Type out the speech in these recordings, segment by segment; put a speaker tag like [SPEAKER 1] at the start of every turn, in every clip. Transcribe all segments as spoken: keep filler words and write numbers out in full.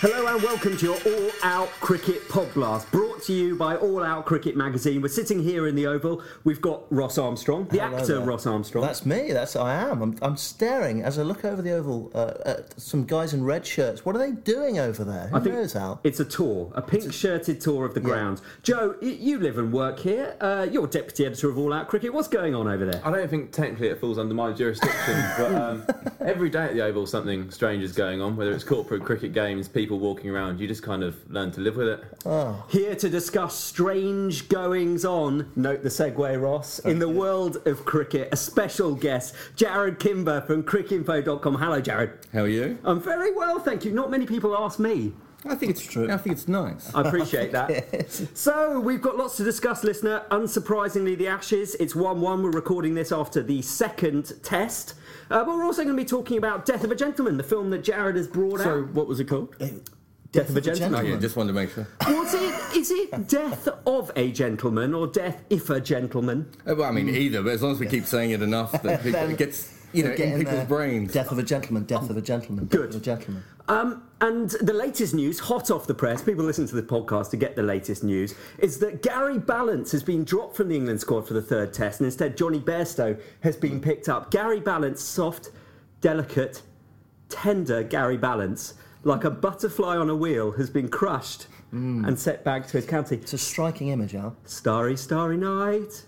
[SPEAKER 1] Hello and welcome to your All Out Cricket Podblast, brought to you by All Out Cricket Magazine. We're sitting here in the Oval. We've got Ross Armstrong, the
[SPEAKER 2] Hello
[SPEAKER 1] actor
[SPEAKER 2] there.
[SPEAKER 1] Ross Armstrong.
[SPEAKER 2] That's me. That's I am. I'm, I'm staring as I look over the Oval uh, at some guys in red shirts. What are they doing over there? Who
[SPEAKER 1] I think
[SPEAKER 2] knows, Al?
[SPEAKER 1] it's a tour, a pink-shirted tour of the
[SPEAKER 2] Yeah.
[SPEAKER 1] grounds. Joe, y- you live and work here. Uh, you're deputy editor of All Out Cricket. What's going on over there?
[SPEAKER 3] I don't think technically it falls under my jurisdiction, but um, every day at the Oval something strange is going on, whether it's corporate cricket games, people walking around, you just kind of learn to live with it.
[SPEAKER 2] Oh,
[SPEAKER 1] Here to discuss strange goings-on, note the segue, Ross, in the world of cricket, a special guest, Jared Kimber from cricket info dot com. Hello, Jared.
[SPEAKER 4] How are you?
[SPEAKER 1] I'm very well, thank you. Not many people ask me.
[SPEAKER 4] I think it's
[SPEAKER 2] true.
[SPEAKER 4] I think it's nice.
[SPEAKER 1] I appreciate that. So, we've got lots to discuss, listener. Unsurprisingly, the Ashes. It's one one. We're recording this after the second test. Uh, but we're also going to be talking about Death of a Gentleman, the film that Jared has brought
[SPEAKER 4] So,
[SPEAKER 1] out.
[SPEAKER 4] what was it called?
[SPEAKER 1] Death of a Gentleman.
[SPEAKER 4] Oh yeah, just wanted to make sure.
[SPEAKER 1] Was it, is it Death of a Gentleman or Death if a Gentleman?
[SPEAKER 4] Uh, Well, I mean either, but as long as we keep saying it enough that people, it gets you know
[SPEAKER 2] Get
[SPEAKER 4] in people's
[SPEAKER 2] there.
[SPEAKER 4] brains.
[SPEAKER 2] Death of a gentleman. Death of a gentleman. Death
[SPEAKER 1] Good.
[SPEAKER 2] of a gentleman.
[SPEAKER 1] Um, and the latest news, hot off the press, people listen to the podcast to get the latest news, is that Gary Ballance has been dropped from the England squad for the third test, and instead Johnny Bairstow has been picked up. Gary Ballance, soft, delicate, tender Gary Ballance, like a butterfly on a wheel, has been crushed and set back to his county.
[SPEAKER 2] It's a striking image, Al.
[SPEAKER 1] Starry, starry night.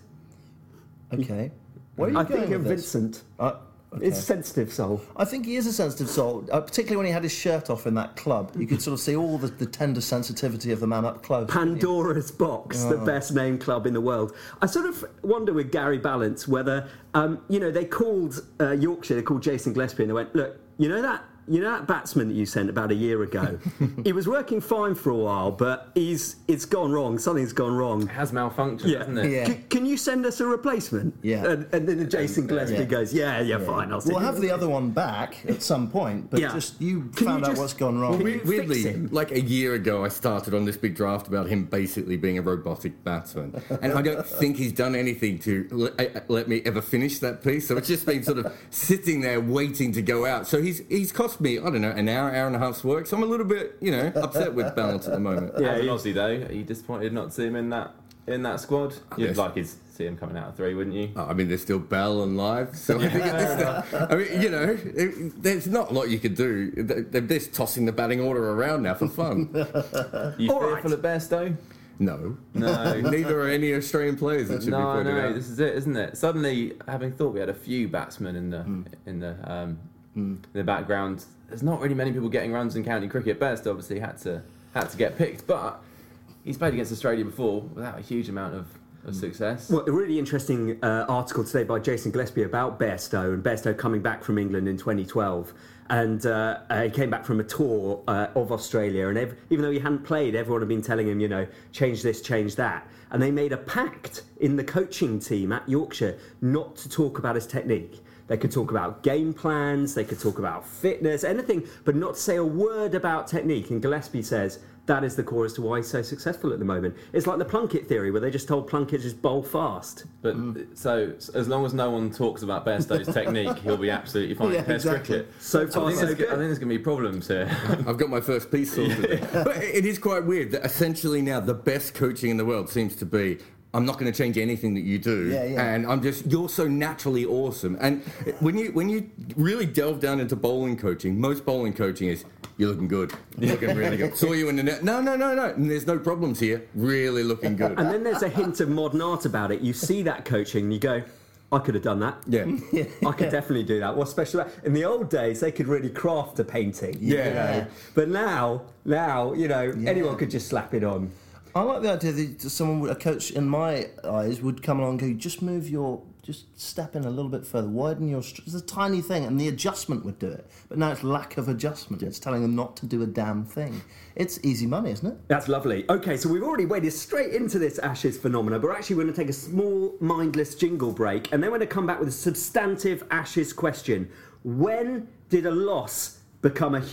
[SPEAKER 2] Okay. Where are you
[SPEAKER 1] I
[SPEAKER 2] going
[SPEAKER 1] think of
[SPEAKER 2] with this?
[SPEAKER 1] Vincent.
[SPEAKER 2] Uh, okay.
[SPEAKER 1] It's sensitive soul.
[SPEAKER 2] I think he is a sensitive soul, uh, particularly when he had his shirt off in that club. You could sort of see all the, the tender sensitivity of the man up close.
[SPEAKER 1] Pandora's Box, the best named club in the world. I sort of wonder with Gary Ballance whether, um, you know, they called uh, Yorkshire, they called Jason Gillespie and they went, look, you know that you know that batsman that you sent about a year ago? He was working fine for a while, but he's it's gone wrong. Something's gone wrong.
[SPEAKER 3] It has malfunctioned,
[SPEAKER 1] Yeah.
[SPEAKER 3] hasn't it?
[SPEAKER 2] Yeah.
[SPEAKER 1] C- can you send us a replacement?
[SPEAKER 2] Yeah.
[SPEAKER 1] And, and then Jason Gillespie
[SPEAKER 2] yeah.
[SPEAKER 1] goes, yeah, yeah, fine. I'll send
[SPEAKER 2] We'll
[SPEAKER 1] you
[SPEAKER 2] have the other one back at some point, but
[SPEAKER 1] Yeah.
[SPEAKER 2] just you
[SPEAKER 1] Can you
[SPEAKER 2] found out
[SPEAKER 1] just-
[SPEAKER 2] what's gone wrong.
[SPEAKER 1] Can
[SPEAKER 4] We-
[SPEAKER 1] you fix
[SPEAKER 4] Weirdly,
[SPEAKER 1] him?
[SPEAKER 4] like a year ago, I started on this big draft about him basically being a robotic batsman, and I don't think he's done anything to let, let me ever finish that piece. So it's just been sort of sitting there waiting to go out. So he's he's cost me I don't know an hour, hour and a half's work. So I'm a little bit you know upset with Balance at the moment.
[SPEAKER 1] Yeah,
[SPEAKER 3] As an
[SPEAKER 1] he-
[SPEAKER 3] Aussie though, are you disappointed not to see him in that in that squad? You'd
[SPEAKER 4] Yes.
[SPEAKER 3] like to see him coming out of three, wouldn't you?
[SPEAKER 4] I mean, there's still Bell and Live, so I think at this sta- I mean, you know, it, there's not a lot you could do. They- They're just tossing the batting order around now for fun.
[SPEAKER 3] You
[SPEAKER 1] All
[SPEAKER 3] fearful
[SPEAKER 1] right.
[SPEAKER 3] of Bairstow?
[SPEAKER 4] No,
[SPEAKER 3] No.
[SPEAKER 4] neither are any Australian players that should
[SPEAKER 3] No,
[SPEAKER 4] be
[SPEAKER 3] I
[SPEAKER 4] pointed
[SPEAKER 3] know.
[SPEAKER 4] out.
[SPEAKER 3] This is it, isn't it? Suddenly, having thought we had a few batsmen in the in the um, in the background, there's not really many people getting runs in county cricket. Bairstow obviously had to had to get picked, but he's played against Australia before without a huge amount of, of success.
[SPEAKER 1] Well, a really interesting uh, article today by Jason Gillespie about Bairstow and Bairstow coming back from England in twenty twelve. And uh, uh, he came back from a tour uh, of Australia, and ev- even though he hadn't played, everyone had been telling him, you know, change this, change that. And they made a pact in the coaching team at Yorkshire not to talk about his technique. They could talk about game plans, they could talk about fitness, anything, but not to say a word about technique. And Gillespie says that is the core as to why he's so successful at the moment. It's like the Plunkett theory, where they just told Plunkett to just bowl fast.
[SPEAKER 3] But so as long as no one talks about Bairstow's technique, he'll be absolutely fine
[SPEAKER 2] Yeah,
[SPEAKER 3] in Test
[SPEAKER 2] exactly.
[SPEAKER 3] cricket.
[SPEAKER 1] So
[SPEAKER 3] I
[SPEAKER 1] far,
[SPEAKER 3] think,
[SPEAKER 1] so
[SPEAKER 3] there's, I think
[SPEAKER 1] good.
[SPEAKER 3] there's going to be problems here.
[SPEAKER 4] I've got my first piece sorted. But it is quite weird that essentially now the best coaching in the world seems to be, I'm not going to change anything that you do,
[SPEAKER 2] Yeah, yeah.
[SPEAKER 4] and I'm just you're so naturally awesome. And when you when you really delve down into bowling coaching, most bowling coaching is you're looking good, you're looking really good. Saw you in the net. No, no, no, no. And there's no problems here. Really looking good.
[SPEAKER 1] And then there's a hint of modern art about it. You see that coaching and you go, I could have done that.
[SPEAKER 4] Yeah.
[SPEAKER 1] I could definitely do that. What's special about in the old days, they could really craft a painting. you
[SPEAKER 4] Yeah.
[SPEAKER 1] know. But now, now, you know,
[SPEAKER 2] Yeah.
[SPEAKER 1] anyone could just slap it on.
[SPEAKER 2] I like the idea that someone, would- a coach in my eyes, would come along and go, just move your, just step in a little bit further, widen your, str-" it's a tiny thing, and the adjustment would do it. But now it's lack of adjustment. It's telling them not to do a damn thing. It's easy money, isn't it?
[SPEAKER 1] That's lovely. Okay, so we've already waded straight into this Ashes phenomena, but actually we're going to take a small, mindless jingle break, and then we're going to come back with a substantive Ashes question. When did a loss become a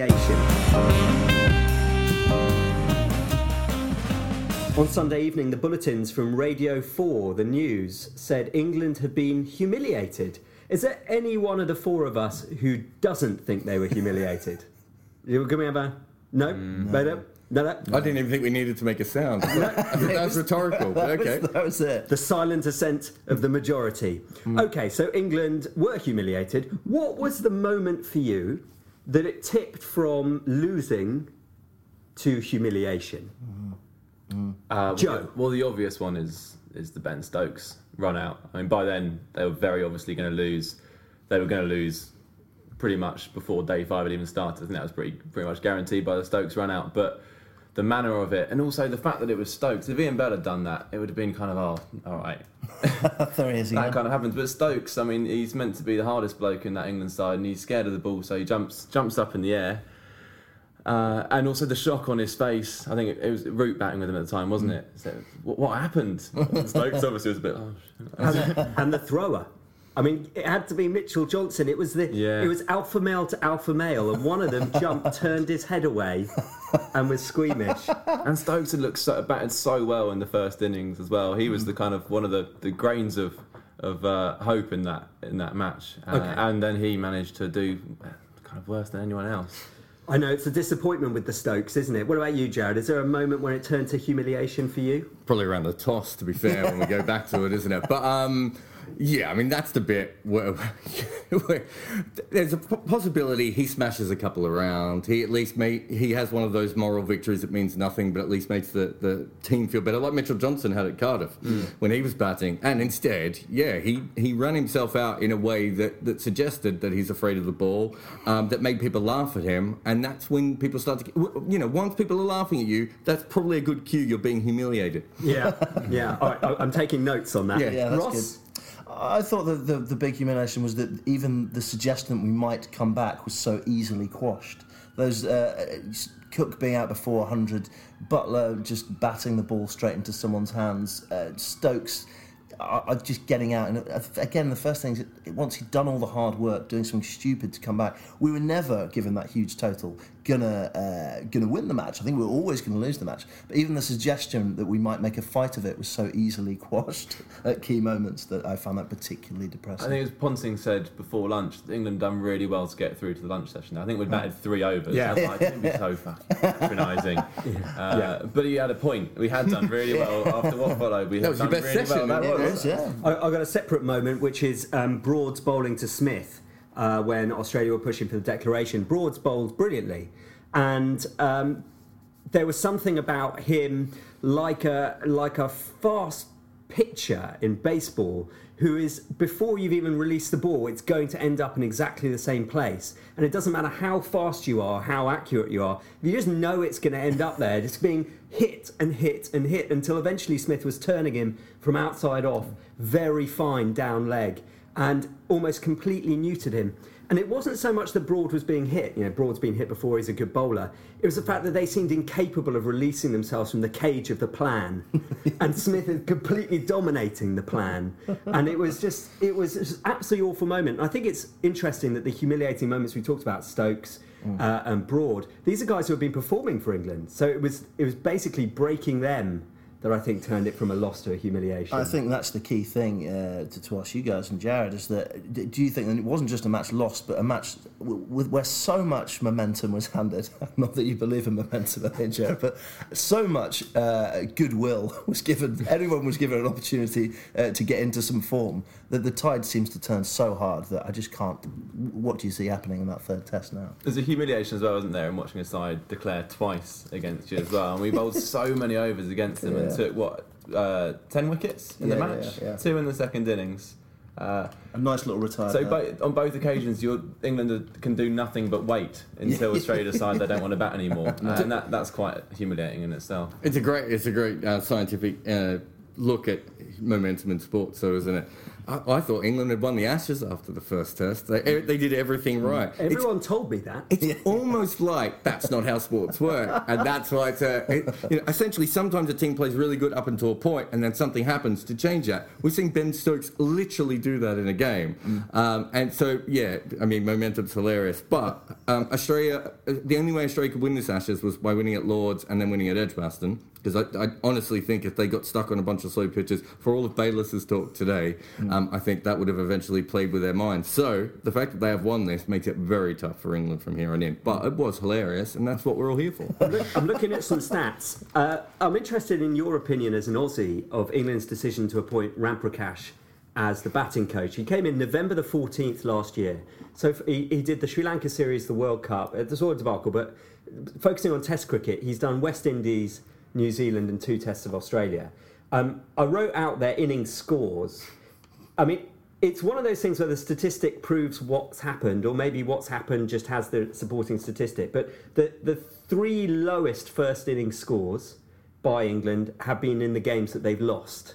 [SPEAKER 1] humiliation? On Sunday evening, the bulletins from Radio four, the news, said England had been humiliated. Is there any one of the four of us who doesn't think they were humiliated? Can we have a No, no, no, no, no.
[SPEAKER 4] I didn't even think we needed to make a sound. That was rhetorical, but okay.
[SPEAKER 2] That was it.
[SPEAKER 1] The silent assent of the majority. Okay, so England were humiliated. What was the moment for you that it tipped from losing to humiliation?
[SPEAKER 3] Uh,
[SPEAKER 1] Joe.
[SPEAKER 3] Well, well, the obvious one is is the Ben Stokes run out. I mean, by then they were very obviously going to lose. They were going to lose pretty much before day five had even started. I think that was pretty pretty much guaranteed by the Stokes run out. But the manner of it, and also the fact that it was Stokes. If Ian Bell had done that, it would have been kind of, oh, all right.
[SPEAKER 2] There he is
[SPEAKER 3] That
[SPEAKER 2] again.
[SPEAKER 3] kind of happens. But Stokes, I mean, he's meant to be the hardest bloke in that England side, and he's scared of the ball, so he jumps jumps up in the air. Uh, and also the shock on his face. I think it, it was Root batting with him at the time, wasn't it? So, what, what happened? Stokes obviously was a bit. Oh, shit.
[SPEAKER 1] And, and the thrower. I mean, it had to be Mitchell Johnson. It was the
[SPEAKER 3] Yeah.
[SPEAKER 1] it was alpha male to alpha male, and one of them jumped, turned his head away, and was squeamish.
[SPEAKER 3] And Stokes had looked so, batted so well in the first innings as well. He was the kind of one of the, the grains of of uh, hope in that in that match. Uh,
[SPEAKER 1] Okay.
[SPEAKER 3] And then he managed to do kind of worse than anyone else.
[SPEAKER 1] I know it's a disappointment with the Stokes, isn't it? What about you, Jared? Is there a moment when it turned to humiliation for you?
[SPEAKER 4] Probably around the toss, to be fair, when we go back to it, isn't it? But um, yeah, I mean that's the bit where, where there's a p- possibility he smashes a couple around. He at least made he has one of those moral victories that means nothing, but at least makes the, the team feel better, like Mitchell Johnson had at Cardiff when he was batting. And instead, yeah, he, he ran himself out in a way that, that suggested that he's afraid of the ball, um, that made people laugh at him, and that's when people start to, you know, once people are laughing at you, that's probably a good cue you're being humiliated.
[SPEAKER 1] Yeah, yeah. All right, I- I'm taking notes on that.
[SPEAKER 4] Yeah.
[SPEAKER 2] Yeah, that's
[SPEAKER 1] Ross?
[SPEAKER 2] good. I thought that the, the big humiliation was that even the suggestion that we might come back was so easily quashed. Those uh, Cook being out before one hundred, Butler just batting the ball straight into someone's hands, uh, Stokes are, are just getting out. And uh, again, the first thing is, once he'd done all the hard work, doing something stupid to come back, we were never, given that huge total, gonna uh, gonna win the match. I think we were always going to lose the match. But even the suggestion that we might make a fight of it was so easily quashed at key moments that I found that particularly depressing.
[SPEAKER 3] I think as Ponting said before lunch, England done really well to get through to the lunch session. I think we'd batted three overs.
[SPEAKER 1] Yeah.
[SPEAKER 3] I was like, it'd be so fucking patronising. Uh,
[SPEAKER 1] Yeah.
[SPEAKER 3] But he had a point. We had done really well after what followed. We
[SPEAKER 4] That
[SPEAKER 3] had
[SPEAKER 4] was your
[SPEAKER 3] done
[SPEAKER 4] best
[SPEAKER 3] really
[SPEAKER 4] session,
[SPEAKER 3] well. That
[SPEAKER 2] It
[SPEAKER 3] was.
[SPEAKER 2] was, yeah.
[SPEAKER 1] I, I've got a separate moment, which is um, Broad's bowling to Smith uh, when Australia were pushing for the declaration. Broad's bowled brilliantly, and um, there was something about him like a like a fast pitcher in baseball who is, before you've even released the ball, it's going to end up in exactly the same place. And it doesn't matter how fast you are, how accurate you are, if you just know it's going to end up there, just being hit and hit and hit until eventually Smith was turning him from outside off, very fine down leg, and almost completely neutered him. And it wasn't so much that Broad was being hit, you know, Broad's been hit before, he's a good bowler. It was the fact that they seemed incapable of releasing themselves from the cage of the plan. And Smith is completely dominating the plan. And it was just, it was just an absolutely awful moment. And I think it's interesting that the humiliating moments we talked about, Stokes uh, and Broad, these are guys who have been performing for England. So it was, it was basically breaking them that I think turned it from a loss to a humiliation.
[SPEAKER 2] I think that's the key thing uh, to, to ask you guys and Jared is that d- do you think that it wasn't just a match lost, but a match w- with where so much momentum was handed? Not that you believe in momentum, I think, Jared, but so much uh, goodwill was given. Everyone was given an opportunity uh, to get into some form that the tide seems to turn so hard that I just can't. What do you see happening in that third test now?
[SPEAKER 3] There's a humiliation as well, isn't there, in watching a side declare twice against you as well. And we bowled so many overs against them and
[SPEAKER 2] Yeah.
[SPEAKER 3] took, what, uh, ten wickets in the
[SPEAKER 2] Yeah,
[SPEAKER 3] match?
[SPEAKER 2] yeah, yeah.
[SPEAKER 3] Two in the second innings. Uh,
[SPEAKER 2] A nice little retire.
[SPEAKER 3] so
[SPEAKER 2] there.
[SPEAKER 3] bo- on both occasions, you're, England can do nothing but wait until Australia decide they don't want to bat anymore. Uh, and that, that's quite humiliating in itself.
[SPEAKER 4] It's a great, it's a great uh, scientific uh, look at momentum in sports, so isn't it? I, I thought England had won the Ashes after the first test. They, they did everything right. It's,
[SPEAKER 1] Everyone told me that.
[SPEAKER 4] it's almost like that's not how sports work, and that's why it's a, it, you know, essentially sometimes a team plays really good up until a point, and then something happens to change that. We've seen Ben Stokes literally do that in a game, mm. um, and so yeah, I mean momentum's hilarious. But um, Australia, the only way Australia could win this Ashes was by winning at Lords and then winning at Edgbaston. Because I, I honestly think if they got stuck on a bunch of slow pitches, for all of Bayliss's talk today, um, I think that would have eventually played with their minds. So the fact that they have won this makes it very tough for England from here on in. But it was hilarious, and that's what we're all here for.
[SPEAKER 1] I'm, look, I'm looking at some stats. Uh, I'm interested in your opinion as an Aussie of England's decision to appoint Ramprakash as the batting coach. He came in November the fourteenth last year. So he, he did the Sri Lanka series, the World Cup, uh, the sort of debacle, but focusing on Test cricket, he's done West Indies, New Zealand and two Tests of Australia. Um, I wrote out their innings scores. I mean, it's one of those things where the statistic proves what's happened, or maybe what's happened just has the supporting statistic. But the, the three lowest first innings scores by England have been in the games that they've lost.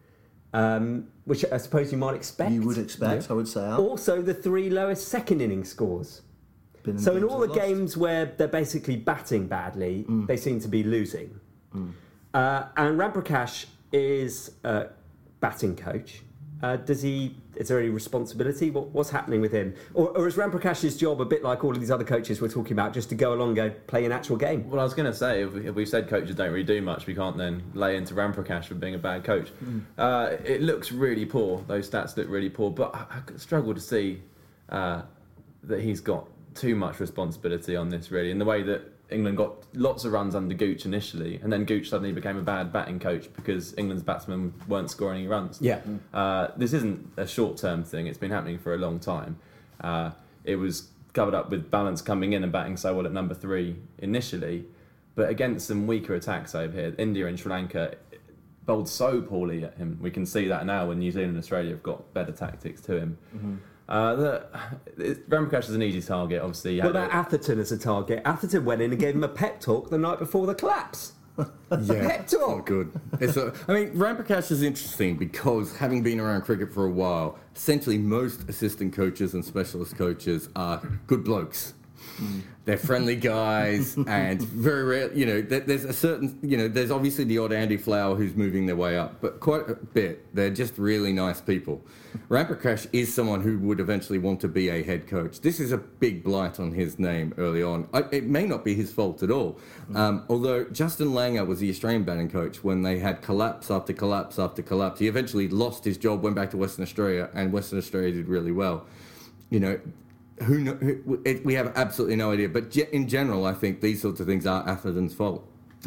[SPEAKER 1] Um, which I suppose you might expect.
[SPEAKER 2] You would expect, yeah. I would say. Al.
[SPEAKER 1] Also, the three lowest second inning scores. In so in all the lost. games where they're basically batting badly, mm. they seem to be losing. Mm. Uh, and Ramprakash is a batting coach. Uh, does he? Is there any responsibility? What, what's happening with him? Or, or is Ramprakash's job a bit like all of these other coaches we're talking about, just to go along and go play an actual game?
[SPEAKER 3] Well, I was going to say, if, we, if we've said coaches don't really do much, we can't then lay into Ramprakash for being a bad coach. Mm. Uh, it looks really poor. Those stats look really poor. But I, I struggle to see uh, that he's got too much responsibility on this, really, in the way that England got lots of runs under Gooch initially, and then Gooch suddenly became a bad batting coach because England's batsmen weren't scoring any runs.
[SPEAKER 1] Yeah,
[SPEAKER 3] uh, this isn't a short-term thing. It's been happening for a long time. Uh, it was covered up with Balance coming in and batting so well at number three initially, but against some weaker attacks over here, India and Sri Lanka bowled so poorly at him. We can see that now when New Zealand and Australia have got better tactics to him. Mm-hmm. Uh, the, Ramprakash is an easy target, obviously.
[SPEAKER 1] What about Atherton as a target? Atherton went in and gave him a pep talk the night before the collapse.
[SPEAKER 4] Yeah,
[SPEAKER 1] pep talk.
[SPEAKER 4] Oh, good. It's a, I mean, Ramprakash is interesting because having been around cricket for a while, essentially most assistant coaches and specialist coaches are good blokes. Mm. They're friendly guys, and very rare, you know, there's a certain, you know, there's obviously the odd Andy Flower who's moving their way up, but quite a bit, they're just really nice people. Ramprakash is someone who would eventually want to be a head coach. This is a big blight on his name early on. I, it may not be his fault at all. Um, although Justin Langer was the Australian batting coach when they had collapse after collapse after collapse. He eventually lost his job, went back to Western Australia, and Western Australia did really well. You know, Who, know, who it, we have absolutely no idea, but ge- in general, I think these sorts of things are Atherton's fault.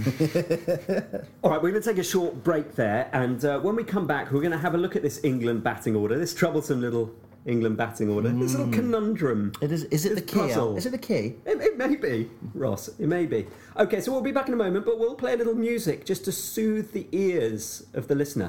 [SPEAKER 1] All right, we're going to take a short break there, and uh, when we come back, we're going to have a look at this England batting order, this troublesome little England batting order, mm. this little conundrum.
[SPEAKER 2] It is. Is it the key? Al? Is it the key?
[SPEAKER 1] It, it may be, Ross. It may be. Okay, so we'll be back in a moment, but we'll play a little music just to soothe the ears of the listener.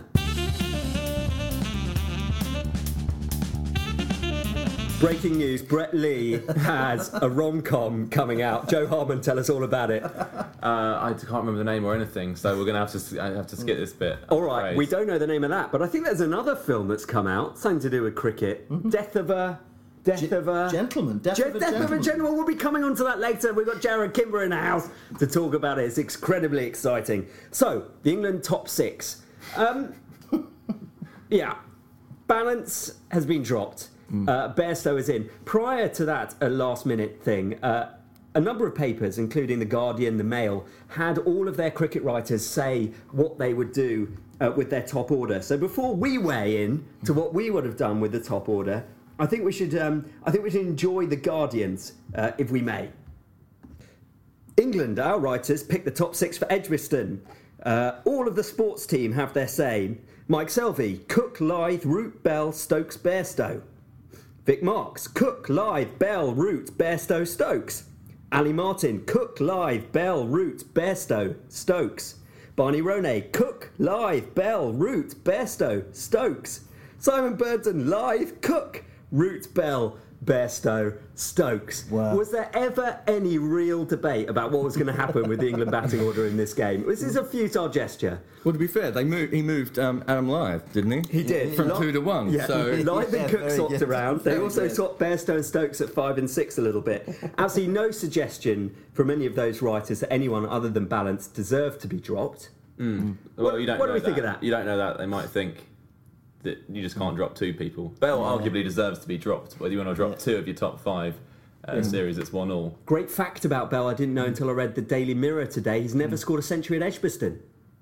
[SPEAKER 1] Breaking news, Brett Lee has a rom-com coming out. Joe Harmon, tell us all about it.
[SPEAKER 3] Uh, I can't remember the name or anything, so we're going to have to I have to skip this bit.
[SPEAKER 1] All right, we don't know the name of that, but I think there's another film that's come out, something to do with cricket. Mm-hmm. Death of a... Death
[SPEAKER 2] G-
[SPEAKER 1] of a...
[SPEAKER 2] Gentleman. Death,
[SPEAKER 1] Ge-
[SPEAKER 2] of, a
[SPEAKER 1] Death
[SPEAKER 2] gentleman.
[SPEAKER 1] of a Gentleman. We'll be coming on to that later. We've got Jared Kimber in the house to talk about it. It's incredibly exciting. So, the England top six. Um, yeah. Balance has been dropped. Mm. Uh, Bairstow is in. Prior to that, a last-minute thing, uh, a number of papers, including The Guardian, The Mail, had all of their cricket writers say what they would do uh, with their top order. So before we weigh in to what we would have done with the top order, I think we should. Um, I think we should enjoy The Guardians, uh, if we may. England, our writers, picked the top six for Edgbaston. Uh, all of the sports team have their say. Mike Selvey, Cook, Lythe, Root, Bell, Stokes, Bairstow. Vic Marks, Cook, Lythe, Bell, Root, Bairstow, Stokes. Ali Martin, Cook, Lythe, Bell, Root, Bairstow, Stokes. Barney Ronay, Cook, Lythe, Bell, Root, Bairstow, Stokes. Simon Burton, Lythe, Cook, Root, Bell, Bairstow, Stokes.
[SPEAKER 2] Wow.
[SPEAKER 1] Was there ever any real debate about what was going to happen with the England batting order in this game? This is a futile gesture.
[SPEAKER 4] Well, to be fair, they moved. He moved um, Adam Lythe, didn't he?
[SPEAKER 1] He did.
[SPEAKER 4] From
[SPEAKER 1] Not,
[SPEAKER 4] two to one.
[SPEAKER 1] Yeah.
[SPEAKER 4] So
[SPEAKER 1] Lythe
[SPEAKER 2] yeah,
[SPEAKER 1] and Cook
[SPEAKER 2] very
[SPEAKER 1] swapped
[SPEAKER 2] good.
[SPEAKER 1] around. They
[SPEAKER 2] Very
[SPEAKER 1] also
[SPEAKER 2] good.
[SPEAKER 1] swapped Bairstow and Stokes at five and six a little bit. Absolutely no suggestion from any of those writers that anyone other than Balance deserved to be dropped.
[SPEAKER 3] Mm. Well,
[SPEAKER 1] What-
[SPEAKER 3] you don't
[SPEAKER 1] what do
[SPEAKER 3] know
[SPEAKER 1] we
[SPEAKER 3] that.
[SPEAKER 1] think of that?
[SPEAKER 3] You don't know that. They might think that you just can't drop two people. Bell
[SPEAKER 2] Yeah.
[SPEAKER 3] arguably deserves to be dropped. Whether you want to drop
[SPEAKER 2] Yeah.
[SPEAKER 3] two of your top five uh, series, it's one all.
[SPEAKER 1] Great fact about Bell I didn't know until I read the Daily Mirror today. He's never scored a century at Edgbaston.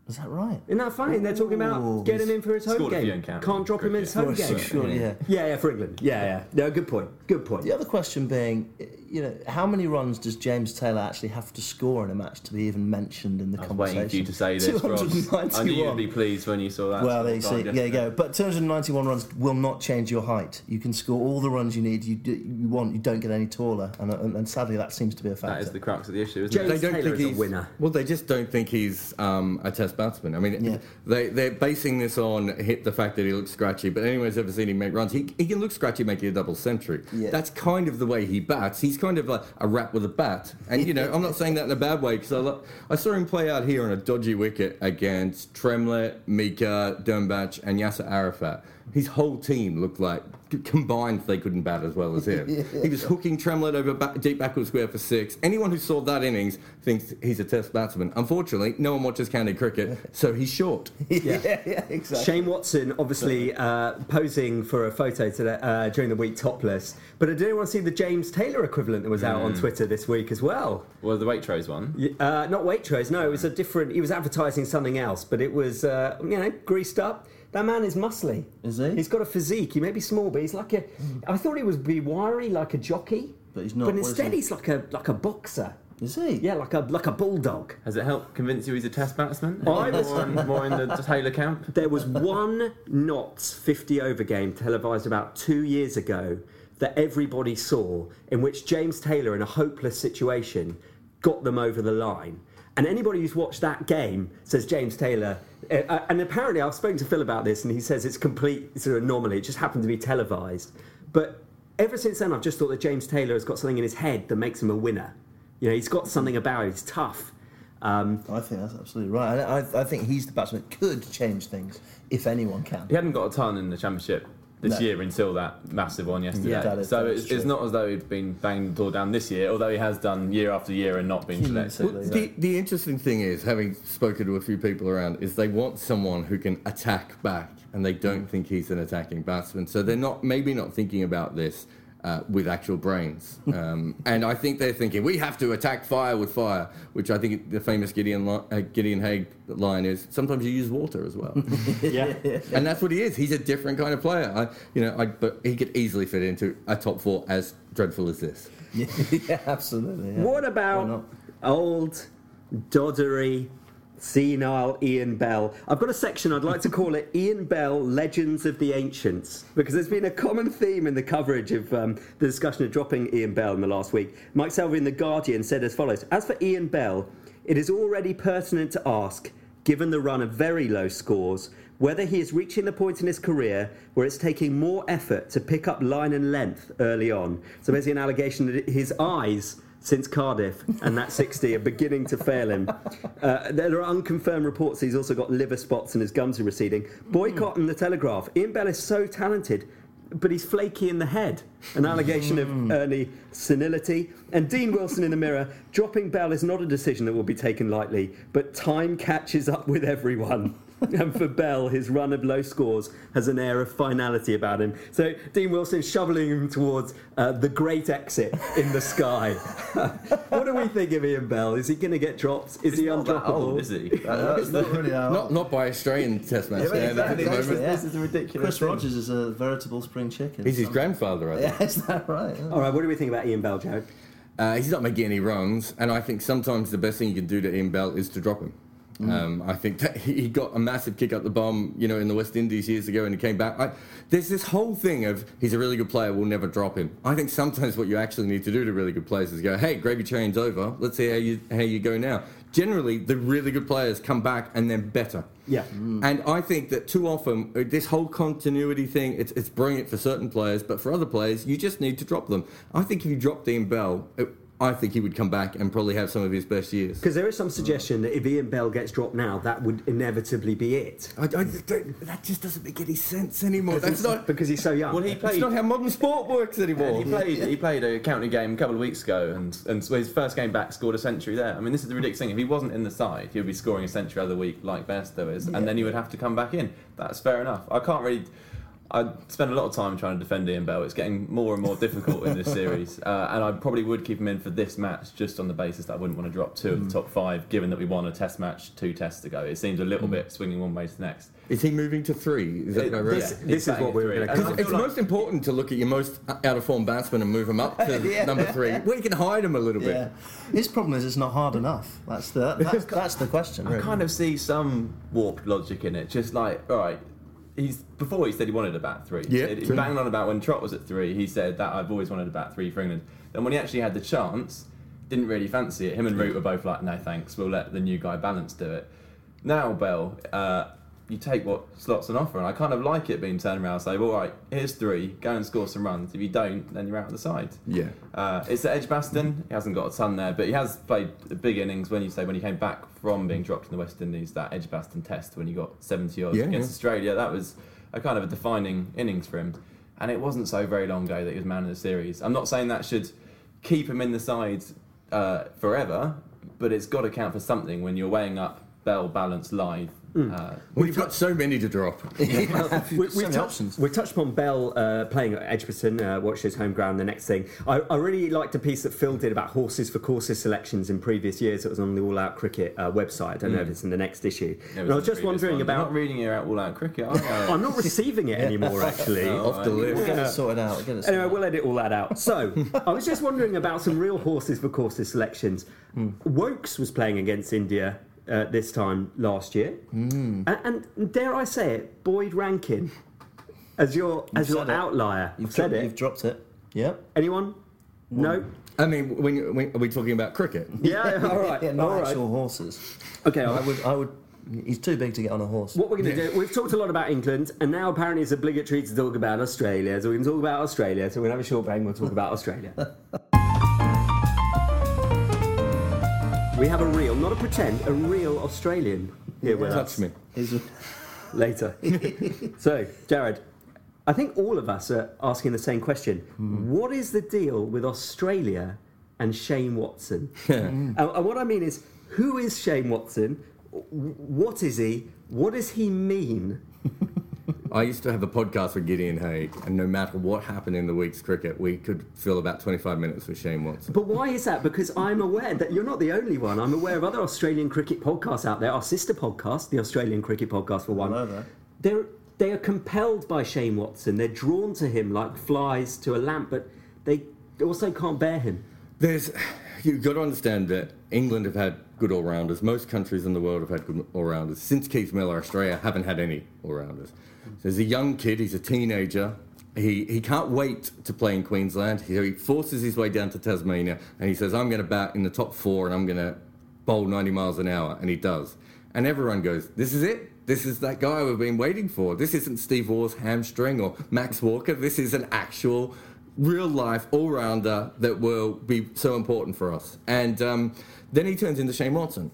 [SPEAKER 2] Is that right?
[SPEAKER 1] Isn't that funny? They're talking
[SPEAKER 2] Ooh.
[SPEAKER 1] about getting him for his home
[SPEAKER 3] Scored a few in
[SPEAKER 1] game.
[SPEAKER 3] county
[SPEAKER 1] Can't drop him in his home
[SPEAKER 2] For-
[SPEAKER 1] game.
[SPEAKER 2] Sure, yeah.
[SPEAKER 1] Yeah, yeah, for England. Yeah, yeah. No, good point. Good point.
[SPEAKER 2] The other question being, you know, how many runs does James Taylor actually have to score in a match to be even mentioned in the
[SPEAKER 3] I was
[SPEAKER 2] conversation?
[SPEAKER 3] waiting for you to say this, Ross. I knew you'd
[SPEAKER 2] two ninety-one.
[SPEAKER 3] be pleased when you saw that.
[SPEAKER 2] Well, there you see.
[SPEAKER 3] scorecard
[SPEAKER 2] There you
[SPEAKER 3] yesterday.
[SPEAKER 2] go. But two hundred ninety-one runs will not change your height. You can score all the runs you need. You do, you want. You don't get any taller, and, and, and sadly, that seems to be a factor.
[SPEAKER 3] That is the crux of the issue, isn't
[SPEAKER 1] James
[SPEAKER 3] it?
[SPEAKER 4] They don't
[SPEAKER 1] Taylor
[SPEAKER 4] think
[SPEAKER 1] is a
[SPEAKER 4] he's
[SPEAKER 1] winner.
[SPEAKER 4] Well, they just don't think he's um, a Test batsman. I mean,
[SPEAKER 2] Yeah.
[SPEAKER 4] they they're basing this on hit the fact that he looks scratchy. But anyone's ever seen him make runs, he, he can look scratchy making a double century.
[SPEAKER 2] Yeah.
[SPEAKER 4] That's kind of the way he bats. He's kind of a, a rat with a bat. And you know, I'm not saying that in a bad way because I, lo- I saw him play out here on a dodgy wicket against Tremlett, Mika, Dernbach, and Yasser Arafat. His whole team looked like combined they couldn't bat as well as him. He was hooking Tremlett over back, deep backward square for six. Anyone who saw that innings thinks he's a Test batsman. Unfortunately, no one watches county cricket, so he's short.
[SPEAKER 2] yeah, yeah, exactly.
[SPEAKER 1] Shane Watson obviously uh, posing for a photo today, uh, during the week topless. But I do want to see the James Taylor equivalent that was out on Twitter this week as well.
[SPEAKER 3] Well, the Waitrose one.
[SPEAKER 1] Y- Uh, not Waitrose, no, it was a different. He was advertising something else, but it was uh, you know greased up. That man is muscly.
[SPEAKER 2] Is he?
[SPEAKER 1] He's got a physique. He may be small, but he's like a. I thought he was be wiry like a jockey,
[SPEAKER 2] But he's not.
[SPEAKER 1] but
[SPEAKER 2] What is
[SPEAKER 1] instead
[SPEAKER 2] he?
[SPEAKER 1] he's like a like a boxer.
[SPEAKER 2] Is he?
[SPEAKER 1] Yeah, like a like a bulldog.
[SPEAKER 3] Has it helped convince you he's a Test batsman?
[SPEAKER 1] I was-
[SPEAKER 3] more, in, more in the Taylor camp.
[SPEAKER 1] There was one Notts fifty over game televised about two years ago that everybody saw, in which James Taylor, in a hopeless situation, got them over the line. And anybody who's watched that game says James Taylor. Uh, and apparently, I've spoken to Phil about this, and he says it's complete sort of anomaly. It just happened to be televised. But ever since then, I've just thought that James Taylor has got something in his head that makes him a winner. You know, he's got something about it. He's tough. Um,
[SPEAKER 2] I think that's absolutely right. I, I, I think he's the batsman that could change things if anyone can.
[SPEAKER 3] He hadn't got a ton in the Championship this
[SPEAKER 2] No.
[SPEAKER 3] year until that massive one yesterday.
[SPEAKER 2] Yeah, that is-
[SPEAKER 3] so
[SPEAKER 2] that
[SPEAKER 3] it's,
[SPEAKER 2] is
[SPEAKER 3] it's
[SPEAKER 2] true.
[SPEAKER 3] not as though he'd been banging the door down this year, although he has done year after year and not been selected.
[SPEAKER 2] Well,
[SPEAKER 4] Well, the, the interesting thing is, having spoken to a few people around, is they want someone who can attack back, and they don't think he's an attacking batsman. So they're not maybe not thinking about this uh, with actual brains. Um, and I think they're thinking we have to attack fire with fire, which I think the famous Gideon li- uh, Gideon Haigh line is. Sometimes you use water as well,
[SPEAKER 1] yeah.
[SPEAKER 4] and that's what he is. He's a different kind of player. I, you know, I, but he could easily fit into a top four, as dreadful as this.
[SPEAKER 2] Yeah, yeah, absolutely. Yeah.
[SPEAKER 1] What
[SPEAKER 2] Why
[SPEAKER 1] about
[SPEAKER 2] not?
[SPEAKER 1] old, doddery, senile Ian Bell? I've got a section I'd like to call it Ian Bell Legends of the Ancients, because there's been a common theme in the coverage of um, the discussion of dropping Ian Bell in the last week. Mike Selvey in The Guardian said as follows: as for Ian Bell, it is already pertinent to ask, given the run of very low scores, whether he is reaching the point in his career where it's taking more effort to pick up line and length early on. So basically an allegation that his eyes since Cardiff and that sixty are beginning to fail him. Uh, there are unconfirmed reports he's also got liver spots and his gums are receding. Boycott and The Telegraph. Ian Bell is so talented, but he's flaky in the head. An allegation of early senility. And Dean Wilson in The Mirror: dropping Bell is not a decision that will be taken lightly, but time catches up with everyone. And for Bell, his run of low scores has an air of finality about him. So Dean Wilson shoveling him towards uh, the great exit in the sky. What do we think of Ian Bell? Is he going to get dropped? Is he
[SPEAKER 3] Not that
[SPEAKER 1] undroppable?
[SPEAKER 3] old, is he?
[SPEAKER 2] Uh, that's not really how.
[SPEAKER 4] Not not by Australian Test match.
[SPEAKER 1] Yeah,
[SPEAKER 4] standards at
[SPEAKER 1] exactly.
[SPEAKER 4] the
[SPEAKER 1] This,
[SPEAKER 4] moment.
[SPEAKER 2] yeah.
[SPEAKER 1] this is a ridiculous
[SPEAKER 2] Chris
[SPEAKER 1] thing.
[SPEAKER 2] Rogers is a veritable spring chicken.
[SPEAKER 4] He's his grandfather, I think.
[SPEAKER 2] Yeah, is that right? Yeah.
[SPEAKER 1] All right, what do we think about Ian Bell, Jared?
[SPEAKER 4] Uh, he's not making any runs, and I think sometimes the best thing you can do to Ian Bell is to drop him. Um, I think that he got a massive kick up the bum, you know, in the West Indies years ago, and he came back. I, there's this whole thing of he's a really good player, we'll never drop him. I think sometimes what you actually need to do to really good players is go, hey, gravy train's over. Let's see how you how you go now. Generally, the really good players come back and they're better.
[SPEAKER 1] Yeah.
[SPEAKER 4] And I think that too often, uh, this whole continuity thing, it's, it's brilliant for certain players, but for other players, you just need to drop them. I think if you dropped Ian Bell, it, I think he would come back and probably have some of his best years.
[SPEAKER 1] Because there is some suggestion that if Ian Bell gets dropped now, that would inevitably be it.
[SPEAKER 4] I, I just don't, that just doesn't make any sense anymore. That's not,
[SPEAKER 1] Because he's so young.
[SPEAKER 3] Well, he
[SPEAKER 4] that's
[SPEAKER 3] played.
[SPEAKER 4] not how modern sport works anymore.
[SPEAKER 3] And he played. He played a county game a couple of weeks ago, and and so his first game back scored a century there. I mean, this is the ridiculous thing. If he wasn't in the side, he would be scoring a century other week like Bairstow is,
[SPEAKER 2] Yeah.
[SPEAKER 3] and then he would have to come back in. That's fair enough. I can't really. I spend a lot of time trying to defend Ian Bell. It's getting more and more difficult in this series, uh, and I probably would keep him in for this match just on the basis that I wouldn't want to drop two mm. of the top five, given that we won a Test match two tests ago. It seems a little mm. bit swinging one way to the next.
[SPEAKER 4] Is he moving to three? Is that
[SPEAKER 3] it,
[SPEAKER 4] right?
[SPEAKER 1] This,
[SPEAKER 3] yeah,
[SPEAKER 1] this is what we were going to.
[SPEAKER 4] Because it's like most important to look at your most out of form batsman and move him up to yeah. number three. Well, you can hide him a little
[SPEAKER 2] yeah.
[SPEAKER 4] bit.
[SPEAKER 2] His problem is it's not hard enough. That's the that's, that's the question. Really.
[SPEAKER 3] I kind of see some warped logic in it. Just like, all right. He's before he said he wanted a bat three.
[SPEAKER 4] Yeah,
[SPEAKER 3] he banged on about when Trott was at three. He said that I've always wanted a bat three for England. Then when he actually had the chance, didn't really fancy it. Him and Root were both like, no thanks, we'll let the new guy Balance do it. Now Bell, uh, you take what slots on offer, and I kind of like it being turned around and say, well, all right, here's three, go and score some runs. If you don't, then you're out of the side.
[SPEAKER 4] Yeah.
[SPEAKER 3] Uh, it's at Edgbaston. He hasn't got a ton there, but he has played big innings. When you say when he came back from being dropped in the West Indies, that Edgbaston test when he got seventy odds
[SPEAKER 4] yeah,
[SPEAKER 3] against
[SPEAKER 4] yeah.
[SPEAKER 3] Australia, that was a kind of a defining innings for him. And it wasn't so very long ago that he was man of the series. I'm not saying that should keep him in the side uh, forever, but it's got to count for something when you're weighing up Bell, Balance, live.
[SPEAKER 1] Mm.
[SPEAKER 3] Uh,
[SPEAKER 4] We've got so many to drop.
[SPEAKER 1] we, we've,
[SPEAKER 2] so many
[SPEAKER 1] touched,
[SPEAKER 2] options.
[SPEAKER 1] we've touched upon Bell uh, playing at Edgbaston, uh, watched his home ground. The next thing, I, I really liked a piece that Phil did about horses for courses selections in previous years. It was on the All Out Cricket uh, website. I don't mm. know if it's in the next issue.
[SPEAKER 3] Yeah,
[SPEAKER 1] and I was just wondering
[SPEAKER 3] one.
[SPEAKER 1] about.
[SPEAKER 3] You're not reading it out All Out Cricket, are you?
[SPEAKER 1] I'm not receiving it anymore, actually.
[SPEAKER 3] Oh,
[SPEAKER 4] Off the list.
[SPEAKER 2] We'll get it sorted out. Get it sorted
[SPEAKER 1] Anyway,
[SPEAKER 2] out.
[SPEAKER 1] we'll edit all that out. So, I was just wondering about some real horses for courses selections. Mm. Wokes was playing against India uh, this time last year, mm. and, and dare I say it, Boyd Rankin as your
[SPEAKER 2] You've
[SPEAKER 1] as your
[SPEAKER 2] said it.
[SPEAKER 1] outlier.
[SPEAKER 2] You've
[SPEAKER 1] I've said
[SPEAKER 2] dro-
[SPEAKER 1] it.
[SPEAKER 2] You've dropped it. Yep.
[SPEAKER 1] Anyone? No.
[SPEAKER 4] I mean, when, you- when, are we talking about cricket?
[SPEAKER 1] Yeah. All right.
[SPEAKER 2] Yeah, not
[SPEAKER 1] all right.
[SPEAKER 2] actual horses.
[SPEAKER 1] Okay.
[SPEAKER 2] I would. I would. He's too big to get on a horse.
[SPEAKER 1] What we're going to
[SPEAKER 4] Yeah.
[SPEAKER 1] do, we've talked a lot about England, and now apparently it's obligatory to talk about Australia. So we can talk about Australia. So we're going to have a short break and we'll talk about Australia. We have a real, not a pretend, a real Australian here with us.
[SPEAKER 4] Touch me.
[SPEAKER 2] He's a-
[SPEAKER 1] Later. So, Jared, I think all of us are asking the same question.
[SPEAKER 2] Hmm.
[SPEAKER 1] What is the deal with Australia and Shane Watson? and, and what I mean is, who is Shane Watson? W- What is he? What does he mean?
[SPEAKER 4] I used to have a podcast with Gideon Haigh, and no matter what happened in the week's cricket, we could fill about twenty-five minutes with Shane Watson.
[SPEAKER 1] But why is that? Because I'm aware that you're not the only one. I'm aware of other Australian cricket podcasts out there. Our sister podcast, the Australian Cricket Podcast, for one.
[SPEAKER 2] I know that.
[SPEAKER 1] They're they are compelled by Shane Watson. They're drawn to him like flies to a lamp, but they also can't bear him.
[SPEAKER 4] There's, you've got to understand that England have had good all-rounders. Most countries in the world have had good all-rounders. Since Keith Miller, Australia haven't had any all-rounders. There's a young kid, he's a teenager. He he can't wait to play in Queensland. He, he forces his way down to Tasmania, and he says, I'm going to bat in the top four, and I'm going to bowl ninety miles an hour, and he does. And everyone goes, this is it? This is that guy we've been waiting for. This isn't Steve Waugh's hamstring or Max Walker. This is an actual real-life all-rounder that will be so important for us. And um, then he turns into Shane Watson.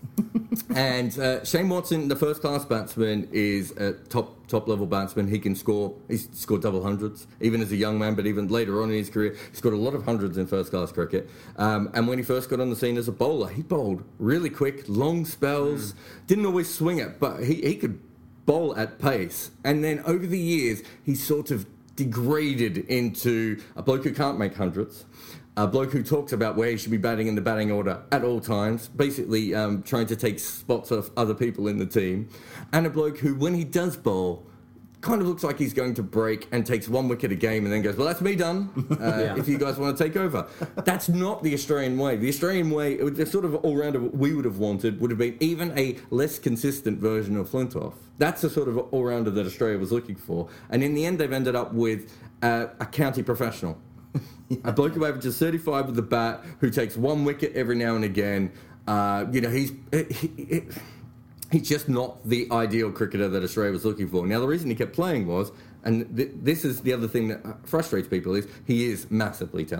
[SPEAKER 4] and uh, Shane Watson, the first-class batsman, is a top top-level batsman. He can score. He's scored double hundreds, even as a young man, but even later on in his career, he scored a lot of hundreds in first-class cricket. Um, and when he first got on the scene as a bowler, he bowled really quick, long spells, mm. didn't always swing it, but he, he could bowl at pace. And then over the years, he sort of degraded into a bloke who can't make hundreds, a bloke who talks about where he should be batting in the batting order at all times, basically um, trying to take spots off other people in the team, and a bloke who, when he does bowl, kind of looks like he's going to break and takes one wicket a game and then goes, well, that's me done, uh, yeah. if you guys want to take over. That's not the Australian way. The Australian way, the sort of all-rounder we would have wanted would have been even a less consistent version of Flintoff. That's the sort of all-rounder that Australia was looking for. And in the end, they've ended up with uh, a county professional. yeah. A bloke who averages thirty-five with the bat, who takes one wicket every now and again. Uh, you know, he's... He, he, He's just not the ideal cricketer that Australia was looking for. Now, the reason he kept playing was, and th- this is the other thing that frustrates people, is he is massively talented.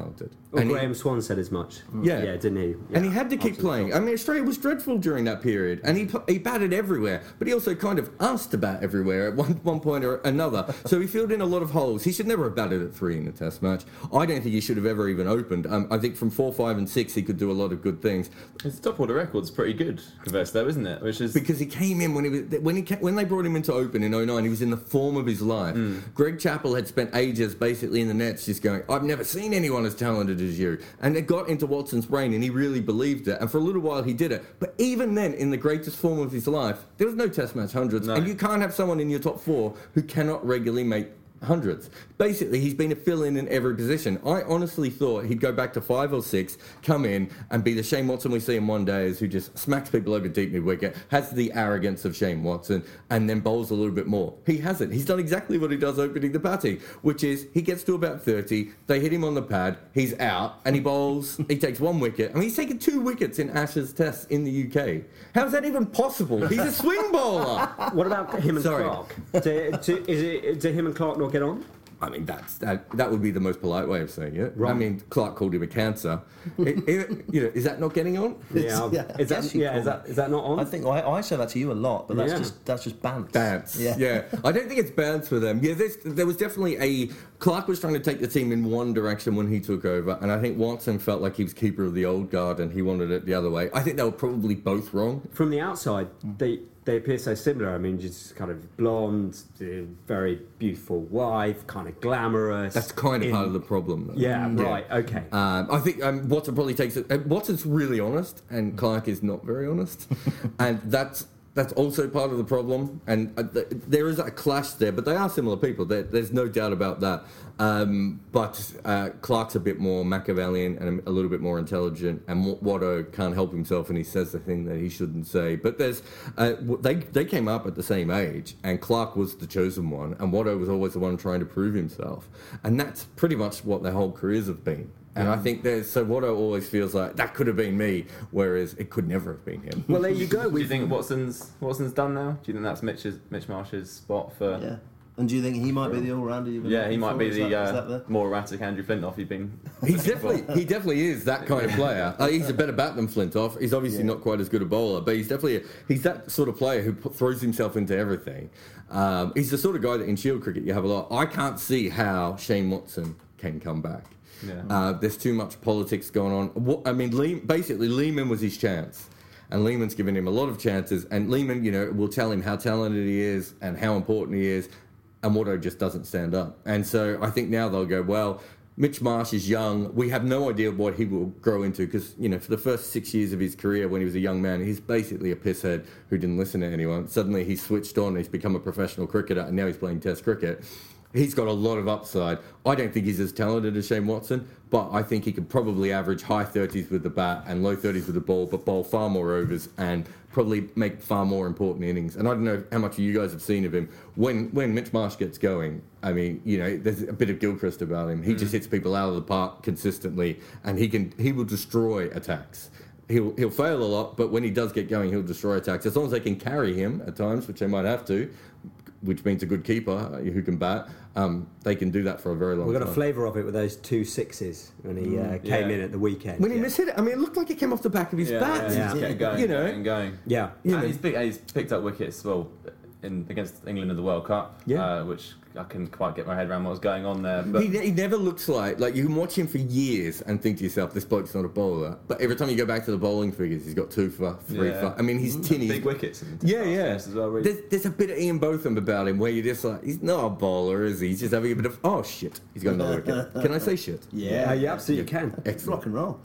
[SPEAKER 1] Well,
[SPEAKER 4] And he-
[SPEAKER 1] Graham Swan said as much.
[SPEAKER 4] Yeah.
[SPEAKER 1] Yeah, didn't he? Yeah,
[SPEAKER 4] and he had to keep
[SPEAKER 1] absolutely.
[SPEAKER 4] playing. I mean, Australia was dreadful during that period, and he he batted everywhere, but he also kind of asked to bat everywhere at one, one point or another. So he filled in a lot of holes. He should never have batted at three in a Test match. I don't think he should have ever even opened. Um, I think from four, five, and six, he could do a lot of good things
[SPEAKER 3] His top order record's pretty good, Bairstow, isn't it? Which is
[SPEAKER 4] because he came in when he was when he ca- when they brought him in to open in oh nine. He was in the form of his life. Greg Chappell had spent ages basically in the nets, just going, "I've never seen anyone as talented as you," and it got into Watson's brain, and he really believed it. And for a little while, he did it. But even then, in the greatest form of his life, there was no Test match hundreds,
[SPEAKER 3] No.
[SPEAKER 4] and you can't have someone in your top four who cannot regularly make hundreds. Basically, he's been a fill-in in every position. I honestly thought he'd go back to five or six, come in and be the Shane Watson we see in one days, who just smacks people over deep mid-wicket, has the arrogance of Shane Watson, and then bowls a little bit more. He hasn't. He's done exactly what he does opening the batting, which is he gets to about thirty, they hit him on the pad, he's out, and he bowls, he takes one wicket. I mean, he's taken two wickets in Ashes Tests in the U K. How's that even possible? He's a swing bowler.
[SPEAKER 1] What about him and
[SPEAKER 4] Sorry.
[SPEAKER 1] Clark? do, do, is it, do him and Clark not get on?
[SPEAKER 4] I mean, that's that. That would be the most polite way of saying it.
[SPEAKER 1] Right.
[SPEAKER 4] I mean, Clark called him a cancer. It- it- you know, is that not getting on?
[SPEAKER 1] Yeah,
[SPEAKER 2] Yeah, I
[SPEAKER 1] is that
[SPEAKER 2] guess you
[SPEAKER 1] yeah? Is
[SPEAKER 2] call
[SPEAKER 1] that is that not on?
[SPEAKER 2] I think I, I say that to you a lot, but that's
[SPEAKER 1] Yeah.
[SPEAKER 2] just that's just bants.
[SPEAKER 4] Bants.
[SPEAKER 2] Yeah.
[SPEAKER 4] Yeah. I don't think it's bants for them. Yeah, there's, there was definitely a Clark was trying to take the team in one direction when he took over, and I think Watson felt like he was keeper of the old guard and he wanted it the other way. I think they were probably both wrong.
[SPEAKER 1] From the outside, they they appear so similar. I mean, just kind of blonde, uh, very beautiful wife, kind of glamorous.
[SPEAKER 4] That's kind of
[SPEAKER 1] in-
[SPEAKER 4] part of the problem, though.
[SPEAKER 1] Yeah, right. Okay.
[SPEAKER 4] Um, I think um, Watson probably takes it. Uh, Watson's really honest, and Clark is not very honest, and that's that's also part of the problem. And uh, th- there is a clash there, but they are similar people. There, there's no doubt about that. Um, but uh, Clark's a bit more Machiavellian and a little bit more intelligent, and W- Watto can't help himself, and he says the thing that he shouldn't say. But there's uh, w- they they came up at the same age, and Clark was the chosen one, and Watto was always the one trying to prove himself, and that's pretty much what their whole careers have been. And I think there's so Watto always feels like that could have been me, whereas it could never have been him.
[SPEAKER 1] Well, there you go.
[SPEAKER 3] Do you
[SPEAKER 1] We
[SPEAKER 3] think Watson's Watson's done now? Do you think that's Mitch's, Mitch Marsh's spot for?
[SPEAKER 2] Yeah. And do you think he might be the all-rounder you've been
[SPEAKER 3] Yeah, he
[SPEAKER 2] looking
[SPEAKER 3] might
[SPEAKER 2] for?
[SPEAKER 3] be
[SPEAKER 2] Is
[SPEAKER 3] the
[SPEAKER 2] that- is
[SPEAKER 3] uh,
[SPEAKER 2] that the-
[SPEAKER 3] more erratic Andrew Flintoff you've been.
[SPEAKER 4] He's definitely he definitely is that kind of player. Uh, he's a better bat than Flintoff. He's obviously
[SPEAKER 2] Yeah.
[SPEAKER 4] not quite as good a bowler, but he's definitely a, he's that sort of player who put, throws himself into everything. Um, he's the sort of guy that in Shield cricket you have a lot. I can't see how Shane Watson can come back.
[SPEAKER 3] Yeah.
[SPEAKER 4] Uh, there's too much politics going on. What, I mean, Le- basically Lehman was his chance. And Lehman's given him a lot of chances. And Lehman, you know, will tell him how talented he is and how important he is. And Watto just doesn't stand up. And so I think now they'll go, well, Mitch Marsh is young. We have no idea what he will grow into because, you know, for the first six years of his career when he was a young man, he's basically a pisshead who didn't listen to anyone. Suddenly he's switched on, he's become a professional cricketer, and now he's playing Test cricket. He's got a lot of upside. I don't think he's as talented as Shane Watson, but I think he could probably average high thirties with the bat and low thirties with the ball, but bowl far more overs and probably make far more important innings. And I don't know how much you guys have seen of him. When when Mitch Marsh gets going, I mean, you know, there's a bit of Gilchrist about him. He just hits people out of the park consistently, and he can he will destroy attacks. He'll he'll fail a lot, but when he does get going, he'll destroy attacks. As long as they can carry him at times, which they might have to, which means a good keeper who can bat, um, they can do that for a very long
[SPEAKER 1] we got
[SPEAKER 4] time.
[SPEAKER 1] a flavour of it with those two sixes when he uh, came
[SPEAKER 3] Yeah.
[SPEAKER 1] in at the weekend.
[SPEAKER 4] When he
[SPEAKER 1] yeah.
[SPEAKER 4] mishit it, I mean, it looked like it came off the back of his
[SPEAKER 3] Yeah,
[SPEAKER 4] bat.
[SPEAKER 3] yeah,
[SPEAKER 1] Yeah.
[SPEAKER 3] he's kept going,
[SPEAKER 4] You know.
[SPEAKER 3] going, going.
[SPEAKER 1] Yeah.
[SPEAKER 4] You
[SPEAKER 3] and
[SPEAKER 4] know.
[SPEAKER 3] he's, picked, he's picked up wickets well in against England in the World Cup,
[SPEAKER 1] Yeah.
[SPEAKER 3] uh, which I couldn't quite get my head around what was going on there. But
[SPEAKER 4] He, he never looks like like you can watch him for years and think to yourself, this bloke's not a bowler. But every time you go back to the bowling figures, he's got two for three
[SPEAKER 3] Yeah.
[SPEAKER 4] for. I mean, he's tinny.
[SPEAKER 3] big wickets. And
[SPEAKER 4] Yeah, yeah.
[SPEAKER 3] as well, really.
[SPEAKER 4] There's, there's a bit of Ian Botham about him where you're just like, he's not a bowler, is he? He's just having a bit of, oh shit, he's got another wicket. Can I say shit?
[SPEAKER 1] Yeah, you absolutely can.
[SPEAKER 2] It's rock and roll.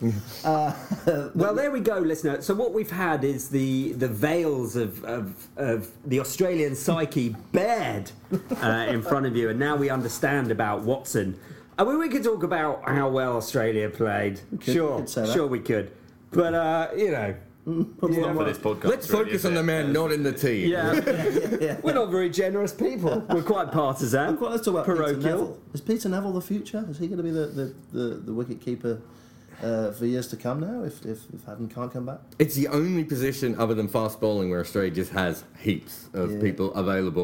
[SPEAKER 1] Well, there we go, listener. So what we've had is the the veils of of, of the Australian psyche bared uh, in front of you, and now we understand about Watson. I mean, we could talk about how well Australia played.
[SPEAKER 2] could-
[SPEAKER 1] sure,
[SPEAKER 2] could say that.
[SPEAKER 1] sure we could. But uh, you know,
[SPEAKER 3] It's not for this podcast.
[SPEAKER 4] Let's
[SPEAKER 3] really,
[SPEAKER 4] focus
[SPEAKER 3] is
[SPEAKER 4] on
[SPEAKER 3] it?
[SPEAKER 4] the man, not in the team.
[SPEAKER 1] yeah, we're not very generous people. We're quite partisan.
[SPEAKER 2] Well, let's talk about Peter
[SPEAKER 1] parochial.
[SPEAKER 2] Neville. Is Peter Neville the future? Is he going to be the, the, the, the wicket keeper uh, for years to come now if, if, if Haddon can't come back?
[SPEAKER 4] It's the only position other than fast bowling where Australia just has heaps of
[SPEAKER 2] Yeah.
[SPEAKER 4] people available.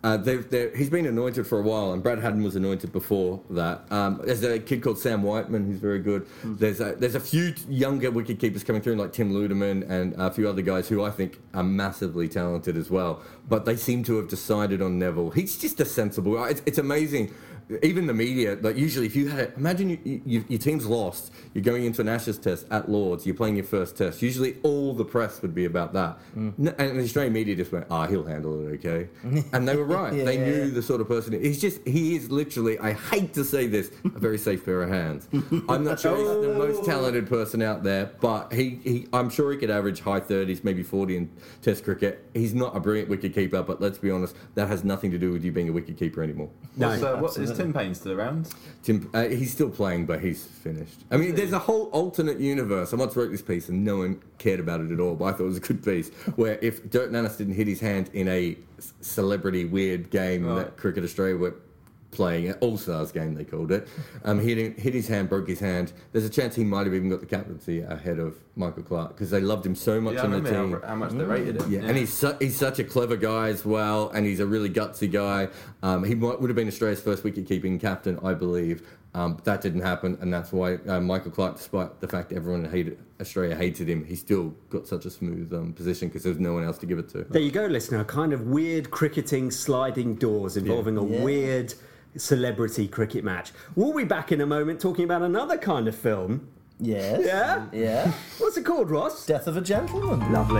[SPEAKER 4] Uh, they've, they're, he's been anointed for a while, and Brad Haddon was anointed before that. Um, there's a kid called Sam Whiteman who's very good. Mm. There's a, there's a few younger wicket keepers coming through, like Tim Ludeman and a few other guys who I think are massively talented as well. But they seem to have decided on Neville. He's just a sensible guy. It's, it's amazing. Even the media, like usually if you had, imagine you, you, your team's lost, you're going into an Ashes test at Lords, you're playing your first test, usually all the press would be about that. Mm. And the Australian media just went, ah, oh, he'll handle it, okay? And they were right. yeah, they knew yeah. the sort of person, he's just, he is literally, I hate to say this, a very safe pair of hands. I'm not sure he's the most talented person out there, but he, he I'm sure he could average high thirties, maybe forty in test cricket. He's not a brilliant wicketkeeper, but let's be honest, that has nothing to do with you being a wicketkeeper anymore.
[SPEAKER 3] No, so what is Tim Payne still around?
[SPEAKER 4] Tim, uh, he's still playing, but he's finished. I mean, there's a whole alternate universe. I once wrote this piece, and no one cared about it at all, but I thought it was a good piece, where if Dirk Nannes didn't hit his hand in a celebrity weird game right. that Cricket Australia were playing, an All-Stars game they called it, um, he hit, hit his hand, broke his hand, there's a chance he might have even got the captaincy ahead of Michael Clarke, because they loved him so much
[SPEAKER 3] yeah,
[SPEAKER 4] on
[SPEAKER 3] I
[SPEAKER 4] the team.
[SPEAKER 3] How, how much they rated him.
[SPEAKER 4] Yeah, yeah. And he's su- he's such a clever guy as well, and he's a really gutsy guy. Um, he might, would have been Australia's first wicket-keeping captain, I believe. Um, but that didn't happen, and that's why uh, Michael Clarke, despite the fact everyone hated Australia hated him, he still got such a smooth um, position because there was no one else to give it to.
[SPEAKER 1] There you go, listener. A kind of weird cricketing sliding doors involving yeah. a yeah. weird celebrity cricket match. We'll be back in a moment talking about another kind of film.
[SPEAKER 2] Yes.
[SPEAKER 1] Yeah?
[SPEAKER 2] Yeah.
[SPEAKER 1] What's it called, Ross?
[SPEAKER 2] Death of a Gentleman.
[SPEAKER 1] Lovely.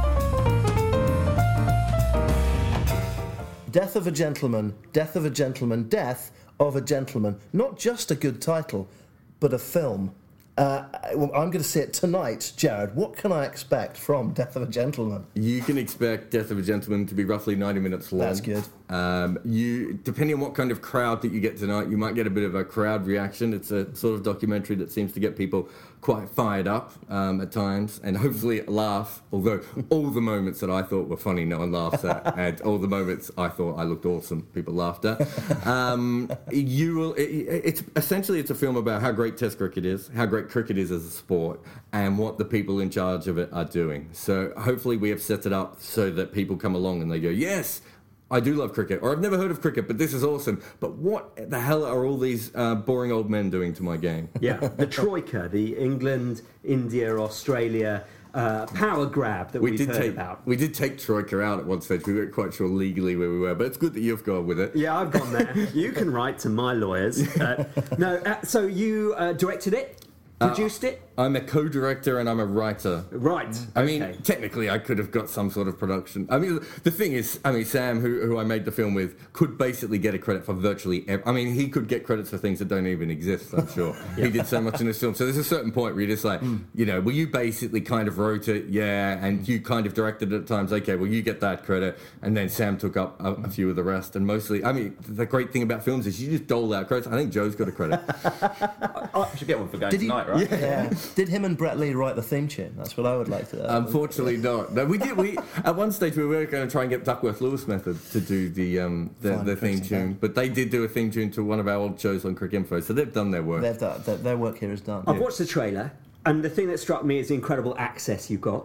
[SPEAKER 2] Death of a Gentleman. Death of a Gentleman. Death of a Gentleman. Not just a good title, but a film. Uh, well, I'm going to see it tonight, Jared. What can I expect from Death of a Gentleman?
[SPEAKER 4] You can expect Death of a Gentleman to be roughly ninety minutes long.
[SPEAKER 2] That's good.
[SPEAKER 4] Um, you, depending on what kind of crowd that you get tonight, you might get a bit of a crowd reaction. It's a sort of documentary that seems to get people quite fired up um, at times, and hopefully laugh. Although all the moments that I thought were funny, no one laughs at, and all the moments I thought I looked awesome, people laughed at. Um, you will. It, it's essentially it's a film about how great Test cricket is, how great cricket is as a sport, and what the people in charge of it are doing. So hopefully we have set it up so that people come along and they go, yes, I do love cricket, or I've never heard of cricket, but this is awesome. But what the hell are all these uh, boring old men doing to my game?
[SPEAKER 1] Yeah, the Troika, the England, India, Australia uh, power grab that
[SPEAKER 4] we
[SPEAKER 1] we've
[SPEAKER 4] did
[SPEAKER 1] heard
[SPEAKER 4] take,
[SPEAKER 1] about.
[SPEAKER 4] We did take Troika out at one stage. We weren't quite sure legally where we were, but it's good that you've gone with it.
[SPEAKER 1] Yeah, I've gone there. You can write to my lawyers. Uh, no, uh, so you uh, directed it? Produced it?
[SPEAKER 4] Uh, I'm a co-director and I'm a writer.
[SPEAKER 1] Right.
[SPEAKER 4] I
[SPEAKER 1] okay.
[SPEAKER 4] mean, technically, I could have got some sort of production. I mean, the thing is, I mean, Sam, who, who I made the film with, could basically get a credit for virtually every... I mean, he could get credits for things that don't even exist, I'm sure. yeah. He did so much in this film. So there's a certain point where you're just like, mm. you know, well, you basically kind of wrote it, yeah, and you kind of directed it at times. Okay, well, you get that credit. And then Sam took up a, a few of the rest. And mostly, I mean, the great thing about films is you just dole out credits. I think Joe's got a credit.
[SPEAKER 3] I, I should get one for going
[SPEAKER 2] did
[SPEAKER 3] tonight,
[SPEAKER 2] he,
[SPEAKER 3] right?
[SPEAKER 2] Yeah. yeah. Did him and Brett Lee write the theme tune? That's what I would like to. Uh,
[SPEAKER 4] Unfortunately, not. No, we did. We at one stage we were going to try and get Duckworth Lewis Method to do the um, the, the theme tune, but they did do a theme tune to one of our old shows on Crick Info, so they've done their work.
[SPEAKER 2] They've done their, their work here is done.
[SPEAKER 1] I've yeah. watched the trailer, and the thing that struck me is the incredible access you got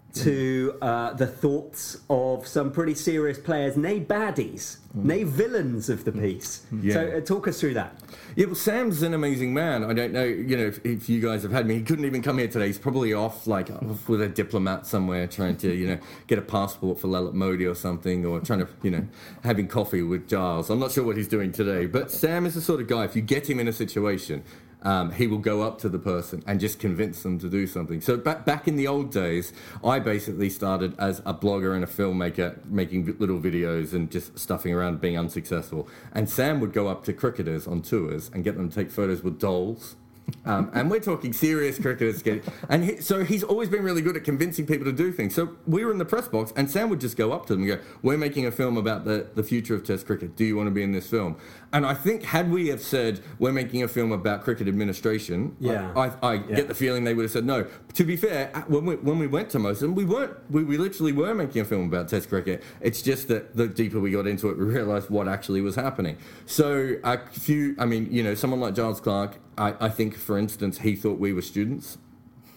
[SPEAKER 1] to uh, the thoughts of some pretty serious players, nay baddies, mm. nay villains of the piece. Yeah. So uh, talk us through that.
[SPEAKER 4] Yeah, well, Sam's an amazing man. I don't know, you know, if, if you guys have had me. He couldn't even come here today. He's probably off, like, off with a diplomat somewhere trying to, you know, get a passport for Lalit Modi or something, or trying to, you know, having coffee with Giles. I'm not sure what he's doing today. But Sam is the sort of guy, if you get him in a situation... Um, he will go up to the person and just convince them to do something. So back back in the old days, I basically started as a blogger and a filmmaker, making little videos and just stuffing around, being unsuccessful. And Sam would go up to cricketers on tours and get them to take photos with dolls. Um, and we're talking serious cricketers. Getting, and he, so he's always been really good at convincing people to do things. So we were in the press box, and Sam would just go up to them and go, we're making a film about the, the future of Test cricket. Do you want to be in this film? And I think had we have said, we're making a film about cricket administration,
[SPEAKER 1] yeah.
[SPEAKER 4] I, I, I
[SPEAKER 1] yeah.
[SPEAKER 4] get the feeling they would have said no. To be fair, when we, when we went to most of them, we weren't. We, we literally were making a film about Test cricket. It's just that the deeper we got into it, we realised what actually was happening. So a few, I mean, you know, someone like Giles Clarke, I, I think, for instance, he thought we were students.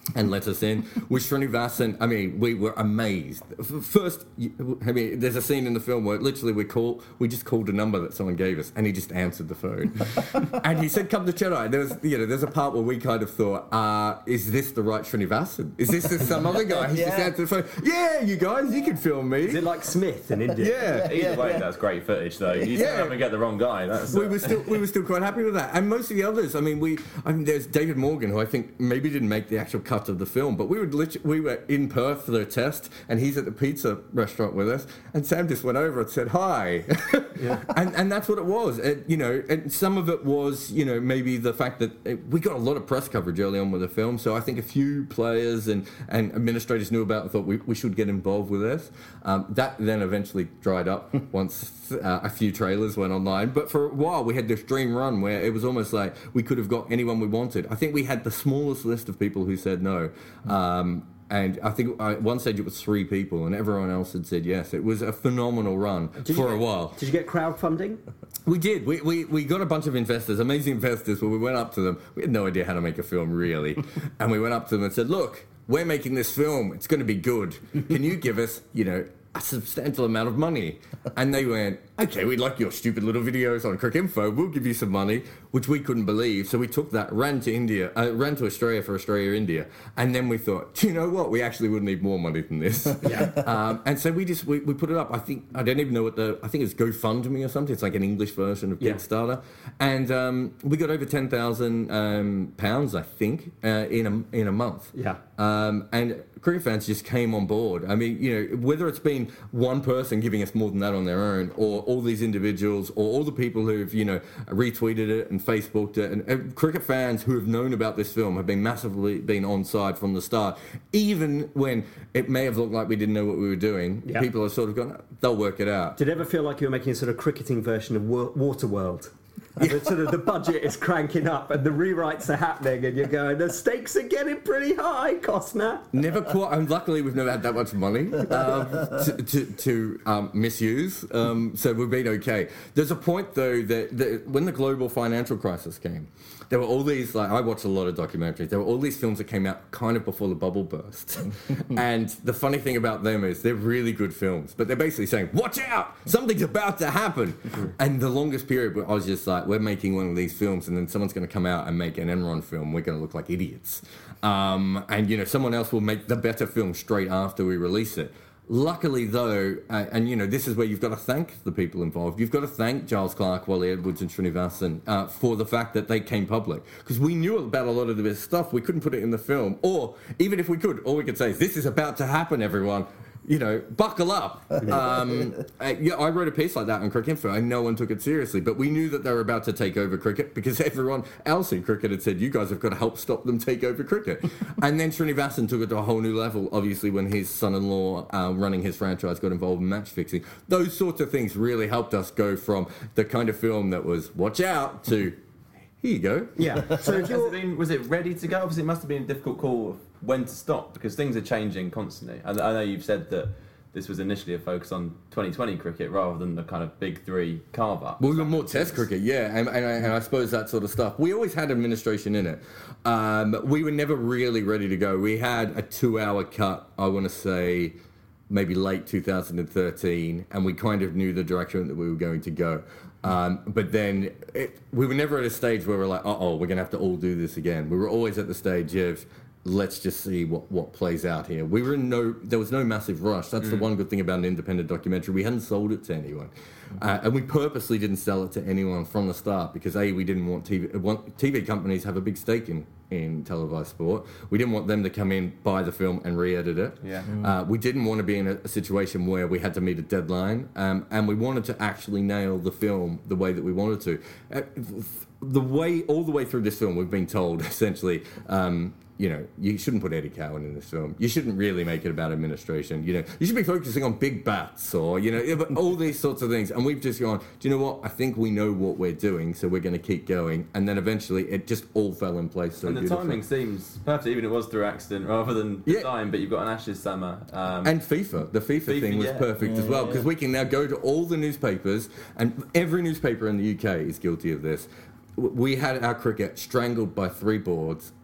[SPEAKER 4] and let us in. With Srinivasan, I mean, we were amazed. First, I mean, there's a scene in the film where literally we call, we just called a number that someone gave us, and he just answered the phone. And he said, "Come to Chennai." There was, you know, there's a part where we kind of thought, uh, "Is this the right Srinivasan? Is this just some other guy?" He
[SPEAKER 2] Yeah.
[SPEAKER 4] just answered the phone. "Yeah, you guys, you can film me."
[SPEAKER 1] Is it like Smith in India?
[SPEAKER 4] Yeah.
[SPEAKER 3] Either way, that's great footage, though. You
[SPEAKER 4] Yeah.
[SPEAKER 3] yeah. up and get the wrong guy. That's
[SPEAKER 4] we
[SPEAKER 3] uh,
[SPEAKER 4] were still we were still quite happy with that, and most of the others. I mean, we I mean, there's David Morgan, who I think maybe didn't make the actual cut of the film, but we would lit- we were in Perth for the test, and he's at the pizza restaurant with us, and Sam just went over and said hi,
[SPEAKER 1] Yeah.
[SPEAKER 4] and and that's what it was. It, you know, and some of it was, you know, maybe the fact that it, we got a lot of press coverage early on with the film, so I think a few players and, and administrators knew about it and thought we, we should get involved with this. Um, that then eventually dried up once uh, a few trailers went online, but for a while we had this dream run where it was almost like we could have got anyone we wanted. I think we had the smallest list of people who said no. Um, And I think at one stage it was three people, and everyone else had said yes. It was a phenomenal run
[SPEAKER 1] Did
[SPEAKER 4] for
[SPEAKER 1] you
[SPEAKER 4] a
[SPEAKER 1] get-
[SPEAKER 4] while.
[SPEAKER 1] Did you get crowdfunding?
[SPEAKER 4] We did. We, we we got a bunch of investors, amazing investors, where we went up to them. We had no idea how to make a film, really. And we went up to them and said, "Look, we're making this film. It's going to be good. Can you give us, you know, a substantial amount of money?" And they went, "Okay, we'd like your stupid little videos on Crick Info. We'll give you some money," which we couldn't believe. So we took that, ran to India, uh, ran to Australia for Australia India, and then we thought, do you know what? We actually would need more money than this.
[SPEAKER 1] Yeah.
[SPEAKER 4] um, and so we just we, we put it up. I think I don't even know what the I think it's GoFundMe or something. It's like an English version of
[SPEAKER 1] Yeah.
[SPEAKER 4] Kickstarter, and um, we got over ten thousand um, pounds, I think, uh, in a in a month.
[SPEAKER 1] Yeah.
[SPEAKER 4] Um, and cricket fans just came on board. I mean, you know, whether it's been one person giving us more than that on their own, or all these individuals, or all the people who've, you know, retweeted it and Facebooked it, and uh, cricket fans who have known about this film have been massively been on side from the start. Even when it may have looked like we didn't know what we were doing,
[SPEAKER 1] Yeah.
[SPEAKER 4] people have sort of gone, they'll work it out.
[SPEAKER 1] Did it ever feel like you were making a sort of cricketing version of Wa- Waterworld? And the, sort of the budget is cranking up and the rewrites are happening and you're going, the stakes are getting pretty high, Costner.
[SPEAKER 4] Never quite. And luckily, we've never had that much money um, to, to, to um, misuse. Um, so we've been okay. There's a point though that, that when the global financial crisis came, there were all these. Like I watched a lot of documentaries. There were all these films that came out kind of before the bubble burst. And the funny thing about them is they're really good films, but they're basically saying, "Watch out! Something's about to happen." And the longest period, where I was just like, "We're making one of these films, and then someone's going to come out and make an Enron film. We're going to look like idiots." Um, and you know, someone else will make the better film straight after we release it. Luckily, though, uh, and you know, this is where you've got to thank the people involved. You've got to thank Giles Clarke, Wally Edwards, and Srinivasan uh, for the fact that they came public. Because we knew about a lot of this stuff, we couldn't put it in the film, or even if we could, all we could say is, "This is about to happen, everyone. You know, buckle up." Um, uh, yeah, I wrote a piece like that on Cricket Info, and no one took it seriously. But we knew that they were about to take over cricket because everyone else in cricket had said, "You guys have got to help stop them take over cricket." And then Srinivasan took it to a whole new level. Obviously, when his son-in-law, uh, running his franchise, got involved in match fixing, those sorts of things really helped us go from the kind of film that was "watch out" to "here you go."
[SPEAKER 1] Yeah. So if
[SPEAKER 3] Has it
[SPEAKER 1] you're...
[SPEAKER 3] been, was it ready to go? Obviously, it must have been a difficult call of when to stop because things are changing constantly. I, I know you've said that this was initially a focus on twenty twenty cricket rather than the kind of big three carve up.
[SPEAKER 4] Well, we were more test cricket, yeah, and, and, I, and I suppose that sort of stuff. We always had administration in it. Um, we were never really ready to go. We had a two-hour cut, I want to say, maybe late two thousand thirteen, and we kind of knew the direction that we were going to go. Um, but then it, we were never at a stage where we're like, uh-oh, we're going to have to all do this again. We were always at the stage of, let's just see what, what plays out here. We were in no, there was no massive rush. That's mm. the one good thing about an independent documentary. We hadn't sold it to anyone. Uh, and we purposely didn't sell it to anyone from the start because, A, we didn't want T V, want, T V companies have a big stake in, in televised sport. We didn't want them to come in, buy the film and re-edit it.
[SPEAKER 3] Yeah.
[SPEAKER 4] Mm. Uh, we didn't want to be in a, a situation where we had to meet a deadline. Um, and we wanted to actually nail the film the way that we wanted to. Uh, the way, all the way through this film, we've been told, essentially, um, you know, you shouldn't put Eddie Cowan in this film. You shouldn't really make it about administration. You know, you should be focusing on big bats or, you know, all these sorts of things. And we've just gone, do you know what? I think we know what we're doing, so we're going to keep going. And then eventually it just all fell in place so
[SPEAKER 3] And the
[SPEAKER 4] beautifully.
[SPEAKER 3] timing seems perfect, even if it was through accident rather than
[SPEAKER 4] Yeah.
[SPEAKER 3] design, but you've got an Ashes summer. Um,
[SPEAKER 4] And FIFA. The FIFA,
[SPEAKER 3] FIFA,
[SPEAKER 4] thing was
[SPEAKER 3] yeah.
[SPEAKER 4] perfect as well, because we can now go to all the newspapers, and every newspaper in the U K is guilty of this. W- We had our cricket strangled by three boards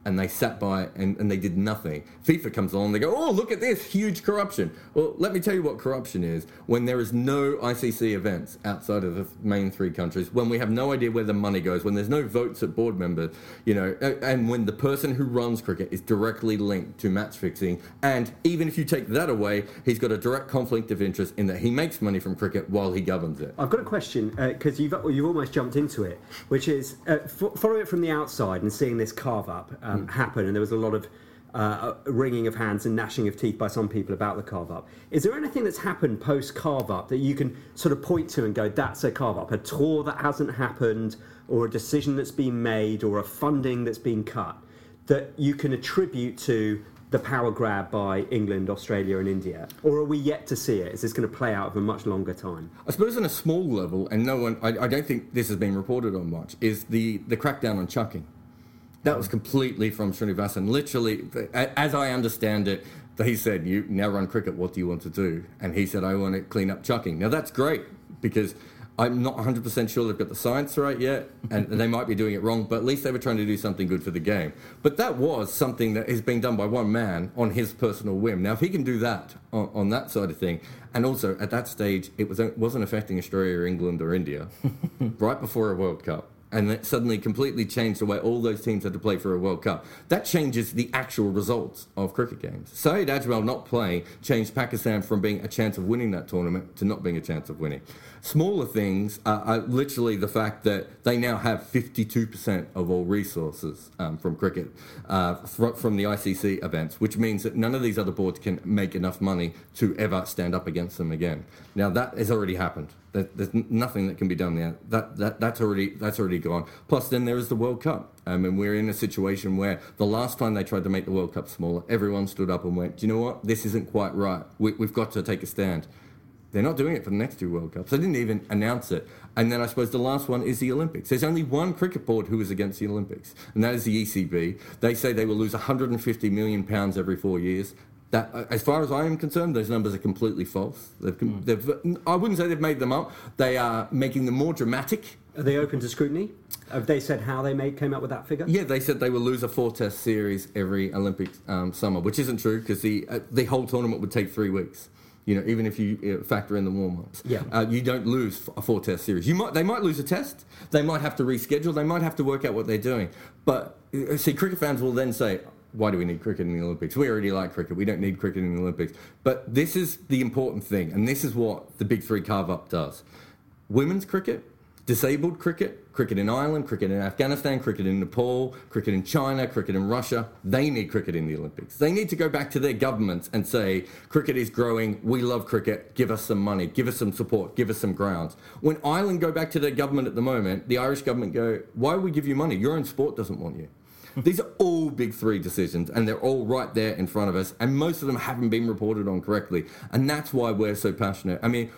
[SPEAKER 4] and they sat by and, and they did nothing. FIFA comes along, they go, oh, look at this, huge corruption. Well, let me tell you what corruption is. When there is no I C C events outside of the main three countries, when we have no idea where the money goes, when there's no votes at board members, you know, and when the person who runs cricket is directly linked to match fixing, and even if you take that away, he's got a direct conflict of interest in that he makes money from cricket while he governs it.
[SPEAKER 1] I've got a question, because uh, you've, you've almost jumped into it, which is, uh, f- following it from the outside and seeing this carve-up um, mm. happen, and there was a lot of uh, wringing of hands and gnashing of teeth by some people about the carve-up. Is there anything that's happened post-carve-up that you can sort of point to and go, that's a carve-up, a tour that hasn't happened, or a decision that's been made, or a funding that's been cut, that you can attribute to the power grab by England, Australia and India? Or are we yet to see it? Is this going to play out over a much longer time?
[SPEAKER 4] I suppose on a small level, and no one, I, I don't think this has been reported on much, is the, the crackdown on chucking. That was completely from Srinivasan. Literally, as I understand it, he said, you now run cricket, what do you want to do? And he said, I want to clean up chucking. Now that's great, because I'm not one hundred percent sure they've got the science right yet, and they might be doing it wrong, but at least they were trying to do something good for the game. But that was something that is being done by one man on his personal whim. Now, if he can do that on, on that side of thing, and also at that stage, it was, wasn't affecting Australia or England or India, right before a World Cup, and that suddenly completely changed the way all those teams had to play for a World Cup. That changes the actual results of cricket games. Saeed Ajmal not playing changed Pakistan from being a chance of winning that tournament to not being a chance of winning. Smaller things are, are literally the fact that they now have fifty-two percent of all resources um, from cricket, uh, fr- from the I C C events, which means that none of these other boards can make enough money to ever stand up against them again. Now, that has already happened. There's nothing that can be done there. That, that that's already that's already gone. Plus, then there is the World Cup. Um, and we're in a situation where the last time they tried to make the World Cup smaller, everyone stood up and went, do you know what? This isn't quite right. We, we've got to take a stand. They're not doing it for the next two World Cups. They didn't even announce it. And then I suppose the last one is the Olympics. There's only one cricket board who is against the Olympics, and that is the E C B. They say they will lose one hundred fifty million pounds every four years. That, as far as I am concerned, those numbers are completely false. They've, mm. they've, I wouldn't say they've made them up. They are making them more dramatic.
[SPEAKER 1] Are they open to scrutiny? Have they said how they made, came up with that figure?
[SPEAKER 4] Yeah, they said they will lose a four-test series every Olympic um, summer, which isn't true, because the uh, the whole tournament would take three weeks. You know, even if you uh, factor in the warm-ups,
[SPEAKER 1] yeah.
[SPEAKER 4] uh, you don't lose a four-test series. You might, they might lose a test. They might have to reschedule. They might have to work out what they're doing. But uh, see, cricket fans will then say, why do we need cricket in the Olympics? We already like cricket. We don't need cricket in the Olympics. But this is the important thing, and this is what the Big Three carve-up does. Women's cricket, disabled cricket, cricket in Ireland, cricket in Afghanistan, cricket in Nepal, cricket in China, cricket in Russia, they need cricket in the Olympics. They need to go back to their governments and say, cricket is growing, we love cricket, give us some money, give us some support, give us some grounds. When Ireland go back to their government at the moment, the Irish government go, why would we give you money? Your own sport doesn't want you. These are all Big Three decisions, and they're all right there in front of us, and most of them haven't been reported on correctly, and that's why we're so passionate. I mean,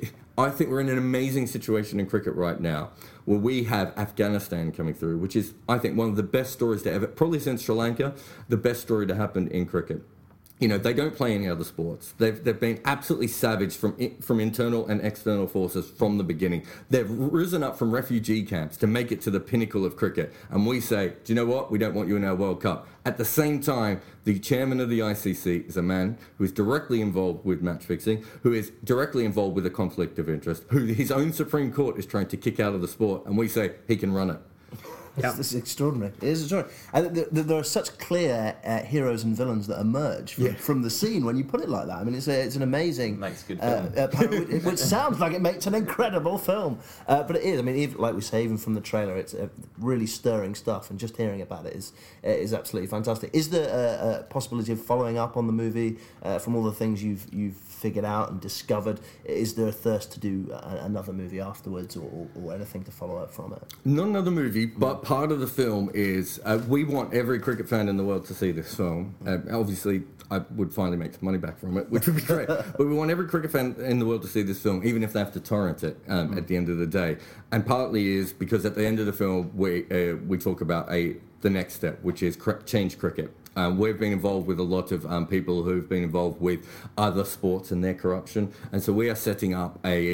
[SPEAKER 4] I think we're in an amazing situation in cricket right now, where we have Afghanistan coming through, which is, I think, one of the best stories to ever, probably since Sri Lanka, the best story to happen in cricket. You know, they don't play any other sports. They've they've been absolutely savaged from from internal and external forces from the beginning. They've risen up from refugee camps to make it to the pinnacle of cricket. And we say, do you know what? We don't want you in our World Cup. At the same time, the chairman of the I C C is a man who is directly involved with match fixing, who is directly involved with a conflict of interest, who his own Supreme Court is trying to kick out of the sport. And we say he can run it.
[SPEAKER 2] Yeah. It's, it's extraordinary. It is extraordinary. And th- th- there are such clear uh, heroes and villains that emerge from, yeah. from the scene when you put it like that. I mean, it's a, it's an amazing...
[SPEAKER 3] Makes a good
[SPEAKER 2] film. Uh, uh, which sounds like it makes an incredible film. Uh, but it is. I mean, even, like we say, even from the trailer, it's uh, really stirring stuff, and just hearing about it is uh, is absolutely fantastic. Is there a, a possibility of following up on the movie uh, from all the things you've you've figured out and discovered? Is there a thirst to do a, another movie afterwards, or, or anything to follow up from it?
[SPEAKER 4] Not another movie, but part of the film is uh, we want every cricket fan in the world to see this film. Uh, obviously, I would finally make some money back from it, which would be great. But we want every cricket fan in the world to see this film, even if they have to torrent it um, mm. at the end of the day. And partly is because at the end of the film, we uh, we talk about a the next step, which is cr- change cricket. Um, we've been involved with a lot of um, people who've been involved with other sports and their corruption. And so we are setting up a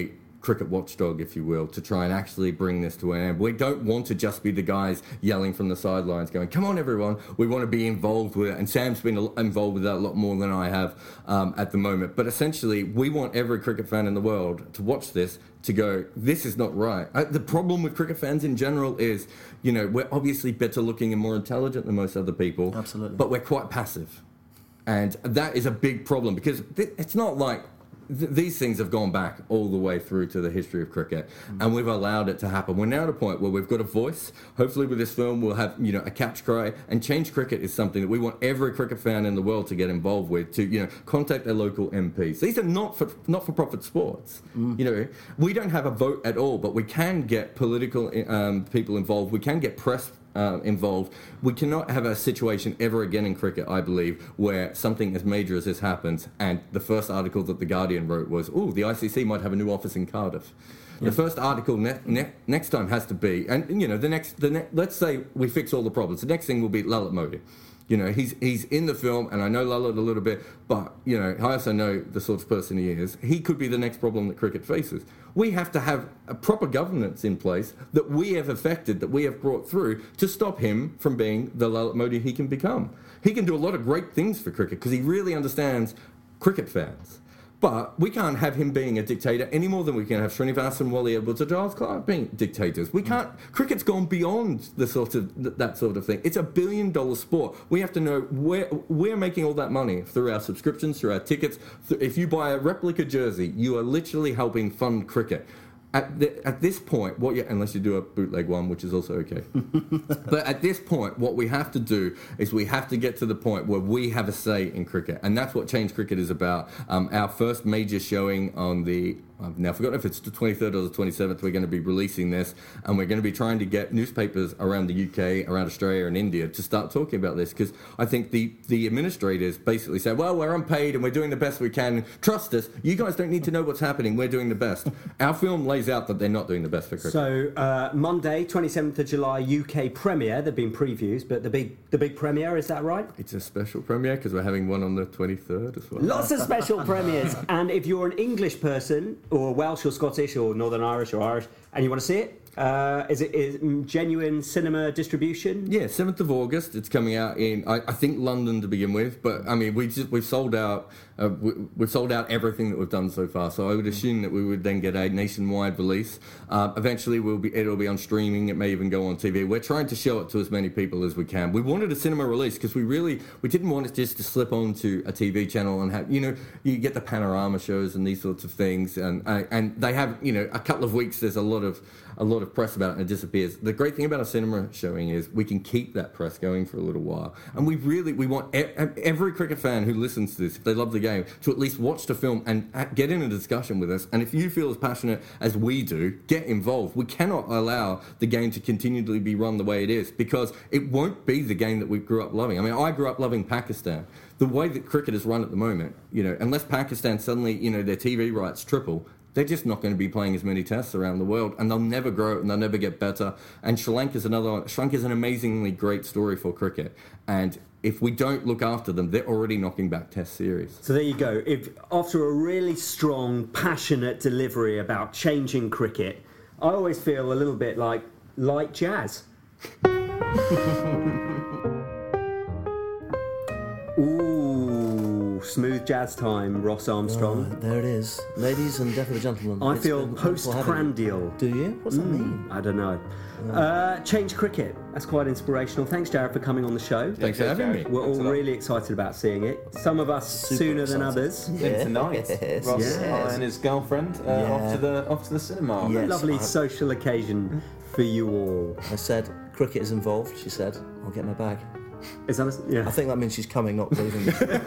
[SPEAKER 4] cricket watchdog, if you will, to try and actually bring this to an end. We don't want to just be the guys yelling from the sidelines going, come on everyone, we want to be involved with it. And Sam's been involved with that a lot more than I have um, at the moment. But essentially, we want every cricket fan in the world to watch this, to go, this is not right. Uh, the problem with cricket fans in general is, you know, we're obviously better looking and more intelligent than most other people.
[SPEAKER 2] Absolutely.
[SPEAKER 4] But we're quite passive. And that is a big problem, because th- it's not like th- these things have gone back all the way through to the history of cricket, mm. and we've allowed it to happen. We're now at a point where we've got a voice. Hopefully with this film we'll have, you know, a catch cry, and Change Cricket is something that we want every cricket fan in the world to get involved with, to, you know, contact their local M Ps. These are not for not for profit sports. Mm. You know, we don't have a vote at all, but we can get political um, people involved. We can get press Uh, involved. We cannot have a situation ever again in cricket, I believe, where something as major as this happens, and the first article that The Guardian wrote was, oh, the I C C might have a new office in Cardiff. Yeah. The first article ne- ne- next time has to be, and you know, the next, the ne- let's say we fix all the problems. The next thing will be Lalit Modi. You know, he's he's in the film, and I know Lalit a little bit, but, you know, I also know the sort of person he is. He could be the next problem that cricket faces. We have to have a proper governance in place that we have affected, that we have brought through, to stop him from being the Lalit Modi he can become. He can do a lot of great things for cricket, because he really understands cricket fans. But we can't have him being a dictator any more than we can have Srinivasan, Wally Edwards, or Giles Clarke being dictators. We can't. Cricket's gone beyond the sort of that sort of thing. It's a billion-dollar sport. We have to know where we're making all that money through our subscriptions, through our tickets. If you buy a replica jersey, you are literally helping fund cricket. At, the, at this point, what you, unless you do a bootleg one, which is also okay. But at this point, what we have to do is we have to get to the point where we have a say in cricket. And that's what Change Cricket is about. Um, our first major showing on the, I've now forgotten if it's the twenty-third or the twenty-seventh, we're going to be releasing this. And we're going to be trying to get newspapers around the U K, around Australia and India to start talking about this. Because I think the, the administrators basically say, well, we're unpaid and we're doing the best we can. Trust us. You guys don't need to know what's happening. We're doing the best. Our film lays out that they're not doing the best for cricket.
[SPEAKER 1] So uh, Monday, twenty-seventh of July, U K premiere. There've been previews, but the big the big premiere, is that right?
[SPEAKER 4] It's a special premiere because we're having one on the twenty-third as well.
[SPEAKER 1] Lots of special premieres. And if you're an English person, or Welsh or Scottish or Northern Irish or Irish, and you want to see it, uh, is it is genuine cinema distribution?
[SPEAKER 4] Yeah, seventh of August. It's coming out in, I, I think, London to begin with. But I mean, we just we've sold out. Uh, we, we've sold out everything that we've done so far. So I would assume that we would then get a nationwide release. Uh, eventually, we'll be it'll be on streaming. It may even go on T V. We're trying to show it to as many people as we can. We wanted a cinema release because we really we didn't want it just to slip onto a T V channel and have, you know, you get the panorama shows and these sorts of things, and uh, and they have, you know, a couple of weeks. There's a lot of a lot of press about it and it disappears. The great thing about a cinema showing is we can keep that press going for a little while, and we really we want e- every cricket fan who listens to this, if they love the game, to at least watch the film and get in a discussion with us. And if you feel as passionate as we do, get involved. We cannot allow the game to continually be run the way it is, because it won't be the game that we grew up loving. I mean, I grew up loving Pakistan. The way that cricket is run at the moment, you know, unless Pakistan suddenly, you know, their T V rights triple, they're just not going to be playing as many tests around the world, and they'll never grow and they'll never get better. And Sri Lanka's another one. Sri Lanka's an amazingly great story for cricket, and if we don't look after them, they're already knocking back test series.
[SPEAKER 1] So there you go. If after a really strong, passionate delivery about changing cricket, I always feel a little bit like light jazz. Ooh, smooth jazz time, Ross Armstrong.
[SPEAKER 2] Oh, there it is. Ladies and definitely gentlemen.
[SPEAKER 1] I
[SPEAKER 2] it's
[SPEAKER 1] feel
[SPEAKER 2] been wonderful having
[SPEAKER 1] post-prandial.
[SPEAKER 2] you. Do you? What's that mean?
[SPEAKER 1] I don't know. Uh, change cricket. That's quite inspirational. Thanks, Jared, for coming on the show.
[SPEAKER 4] Thanks for having me.
[SPEAKER 1] We're all really excited about seeing it. Some of us
[SPEAKER 2] Super
[SPEAKER 1] sooner
[SPEAKER 2] excited.
[SPEAKER 1] than others.
[SPEAKER 2] Yeah.
[SPEAKER 3] Tonight,
[SPEAKER 2] Yes.
[SPEAKER 3] Ross
[SPEAKER 2] Yes.
[SPEAKER 3] and his girlfriend uh,
[SPEAKER 2] Yeah.
[SPEAKER 3] off to the off to the cinema.
[SPEAKER 2] Yes.
[SPEAKER 1] Lovely
[SPEAKER 2] I-
[SPEAKER 1] social occasion for you all.
[SPEAKER 2] I said, cricket is involved. She said, I'll get my bag.
[SPEAKER 1] Is that a, yeah?
[SPEAKER 2] I think that means she's coming, not leaving.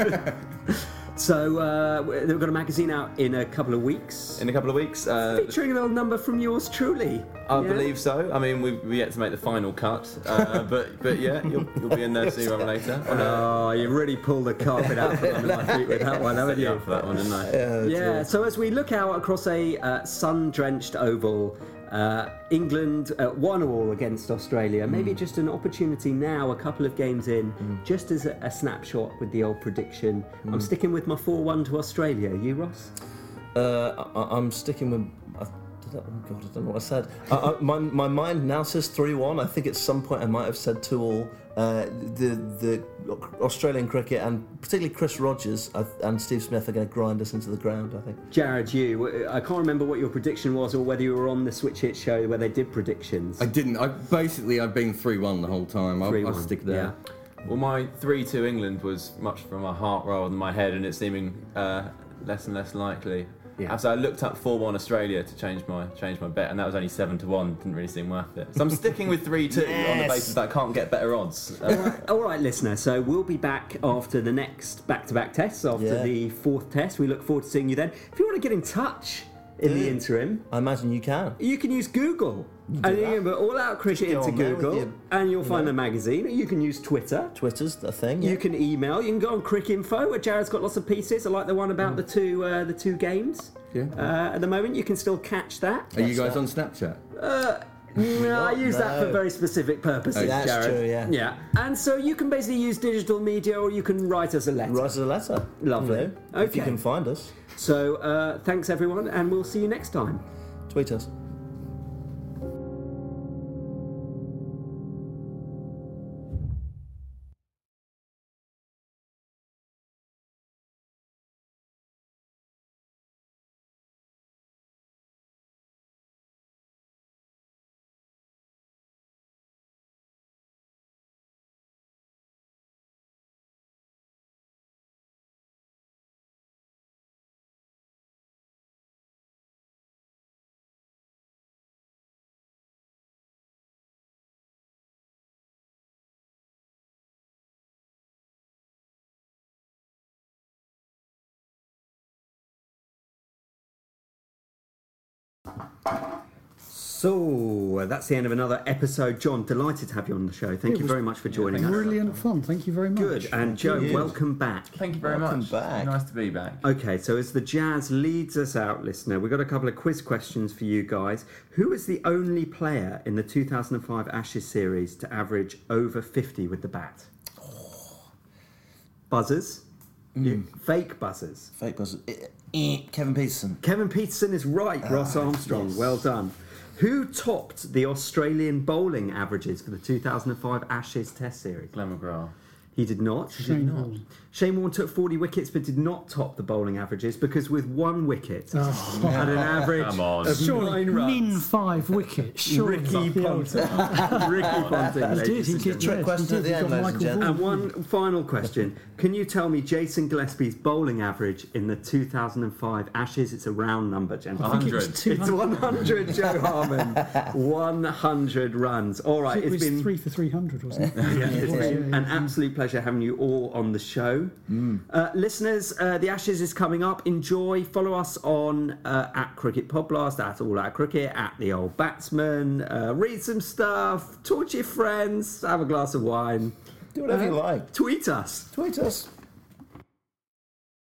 [SPEAKER 1] So uh, we've got a magazine out in a couple of weeks,
[SPEAKER 3] In a couple of weeks, uh,
[SPEAKER 1] featuring a little number from yours truly.
[SPEAKER 3] I
[SPEAKER 1] Yeah?
[SPEAKER 3] believe so. I mean, we've we yet to make the final cut, uh, but but yeah, you'll, you'll be in there sooner or later. On a,
[SPEAKER 1] Oh, you really pulled the carpet out from under my feet with that one, haven't
[SPEAKER 3] yeah,
[SPEAKER 1] you?
[SPEAKER 3] for that one, didn't I?
[SPEAKER 1] Yeah, so as we look out across a uh, sun-drenched oval, uh, England uh, one all against Australia. Maybe just an opportunity now, a couple of games in, just as a, a snapshot with the old prediction. I'm sticking with my four one to Australia. You, Ross?
[SPEAKER 2] Uh, I, I'm sticking with. I did I, oh God, I don't know what I said. Uh, I, my, my mind now says three one. I think at some point I might have said two all. Uh, the the Australian cricket and particularly Chris Rogers and Steve Smith are going to grind us into the ground, I think.
[SPEAKER 1] Jared, you, I can't remember what your prediction was or whether you were on the Switch Hit show where they did predictions.
[SPEAKER 4] I didn't. I basically I've been three one the whole time. I'll, I'll stick there.
[SPEAKER 1] Yeah.
[SPEAKER 3] Well, my three two England was much from my heart rather than my head, and it's seeming uh, less and less likely.
[SPEAKER 1] Yeah.
[SPEAKER 3] So I looked up four one Australia to change my change my bet, and that was only seven to one. Didn't really seem worth it. So I'm sticking with three two
[SPEAKER 2] Yes.
[SPEAKER 3] on the basis that I can't get better odds.
[SPEAKER 1] All right, all right, listener. So we'll be back after the next back-to-back tests, after
[SPEAKER 2] Yeah.
[SPEAKER 1] the fourth test. We look forward to seeing you then. If you want to get in touch in the
[SPEAKER 2] Yeah.
[SPEAKER 1] interim,
[SPEAKER 2] I imagine you can.
[SPEAKER 1] you can use Google.
[SPEAKER 2] You do
[SPEAKER 1] And you
[SPEAKER 2] that.
[SPEAKER 1] can put All Out Cricket
[SPEAKER 2] Just go
[SPEAKER 1] into
[SPEAKER 2] on there with
[SPEAKER 1] Google,
[SPEAKER 2] your-
[SPEAKER 1] and you'll
[SPEAKER 2] you
[SPEAKER 1] find
[SPEAKER 2] know.
[SPEAKER 1] the magazine. You can use Twitter.
[SPEAKER 2] Twitter's the thing.
[SPEAKER 1] You
[SPEAKER 2] Yeah.
[SPEAKER 1] can email. You can go on Cricinfo, where Jared's got lots of pieces. I like the one about the two uh, the two games.
[SPEAKER 4] Yeah.
[SPEAKER 1] Uh, at the moment, you can still catch that.
[SPEAKER 4] Are you
[SPEAKER 2] That's
[SPEAKER 4] guys
[SPEAKER 2] that.
[SPEAKER 4] on Snapchat?
[SPEAKER 1] Uh, no, I use that for
[SPEAKER 2] No.
[SPEAKER 1] very specific purposes,
[SPEAKER 2] That's
[SPEAKER 1] Jared.
[SPEAKER 2] true, yeah.
[SPEAKER 1] Yeah. And so you can basically use digital media, or you can write us a letter.
[SPEAKER 2] Write us a letter.
[SPEAKER 1] Lovely.
[SPEAKER 2] You know, If you
[SPEAKER 1] Okay.
[SPEAKER 2] can find us,
[SPEAKER 1] So uh, thanks everyone, and we'll see you next time.
[SPEAKER 2] tweet us.
[SPEAKER 1] So uh, that's the end of another episode. John, delighted to have you on the show. Thank
[SPEAKER 5] It
[SPEAKER 1] you
[SPEAKER 5] was-
[SPEAKER 1] very much for joining us.
[SPEAKER 5] Brilliant fun. Thank you very much.
[SPEAKER 1] Good. And Joe,
[SPEAKER 2] you.
[SPEAKER 1] welcome back.
[SPEAKER 3] Thank you very
[SPEAKER 2] Welcome
[SPEAKER 3] much.
[SPEAKER 2] back.
[SPEAKER 3] Nice to be back.
[SPEAKER 1] Okay, so as the Jazz leads us out, listener, we've got a couple of quiz questions for you guys. Who is the only player in the two thousand five Ashes series to average over fifty with the bat? Buzzers? You- fake buzzers.
[SPEAKER 2] Fake buzz. Eh, eh, Kevin Peterson.
[SPEAKER 1] Kevin Peterson is right. Ross Armstrong,
[SPEAKER 2] yes.
[SPEAKER 1] well done. Who topped the Australian bowling averages for the two thousand five Ashes Test Series?
[SPEAKER 3] Glenn McGrath.
[SPEAKER 1] He did not.
[SPEAKER 5] Shane Warne.
[SPEAKER 1] Shane Warne took forty wickets but did not top the bowling averages because with one wicket
[SPEAKER 5] Oh.
[SPEAKER 1] at an average
[SPEAKER 3] Come on.
[SPEAKER 1] of
[SPEAKER 5] Surely,
[SPEAKER 1] nine runs.
[SPEAKER 5] min five wickets. Surely.
[SPEAKER 1] Ricky Ponting. Ricky Ponting.
[SPEAKER 5] He did.
[SPEAKER 1] ladies
[SPEAKER 5] He
[SPEAKER 1] and
[SPEAKER 5] did.
[SPEAKER 1] gentlemen.
[SPEAKER 2] Trick
[SPEAKER 5] yes,
[SPEAKER 2] question
[SPEAKER 5] he
[SPEAKER 2] at
[SPEAKER 5] did.
[SPEAKER 2] the
[SPEAKER 5] He
[SPEAKER 2] end,
[SPEAKER 5] got
[SPEAKER 2] ladies and
[SPEAKER 5] Michael
[SPEAKER 2] gentlemen.
[SPEAKER 5] Vaughan.
[SPEAKER 1] And one final question. Can you tell me Jason Gillespie's bowling average in the two thousand five Ashes? It's a round number, gentlemen.
[SPEAKER 5] I think it was
[SPEAKER 3] one hundred.
[SPEAKER 5] two
[SPEAKER 1] It's
[SPEAKER 5] hundred.
[SPEAKER 1] one hundred, Joe Harmon. one hundred runs. All right,
[SPEAKER 5] It
[SPEAKER 1] it's
[SPEAKER 5] was
[SPEAKER 1] been,
[SPEAKER 5] three for three hundred, wasn't it?
[SPEAKER 1] yeah, it's
[SPEAKER 5] Yeah,
[SPEAKER 1] been
[SPEAKER 5] yeah,
[SPEAKER 1] an
[SPEAKER 5] yeah.
[SPEAKER 1] absolute pleasure having you all on the show. Uh, listeners, uh, the Ashes is coming up. Enjoy. Follow us on uh, at Cricket Podblast, at All Out Cricket, at The Old Batsman. Uh, read some stuff. Talk to your friends. Have a glass of wine.
[SPEAKER 2] Do whatever
[SPEAKER 1] Uh,
[SPEAKER 2] you like.
[SPEAKER 1] Tweet us.
[SPEAKER 2] Tweet us.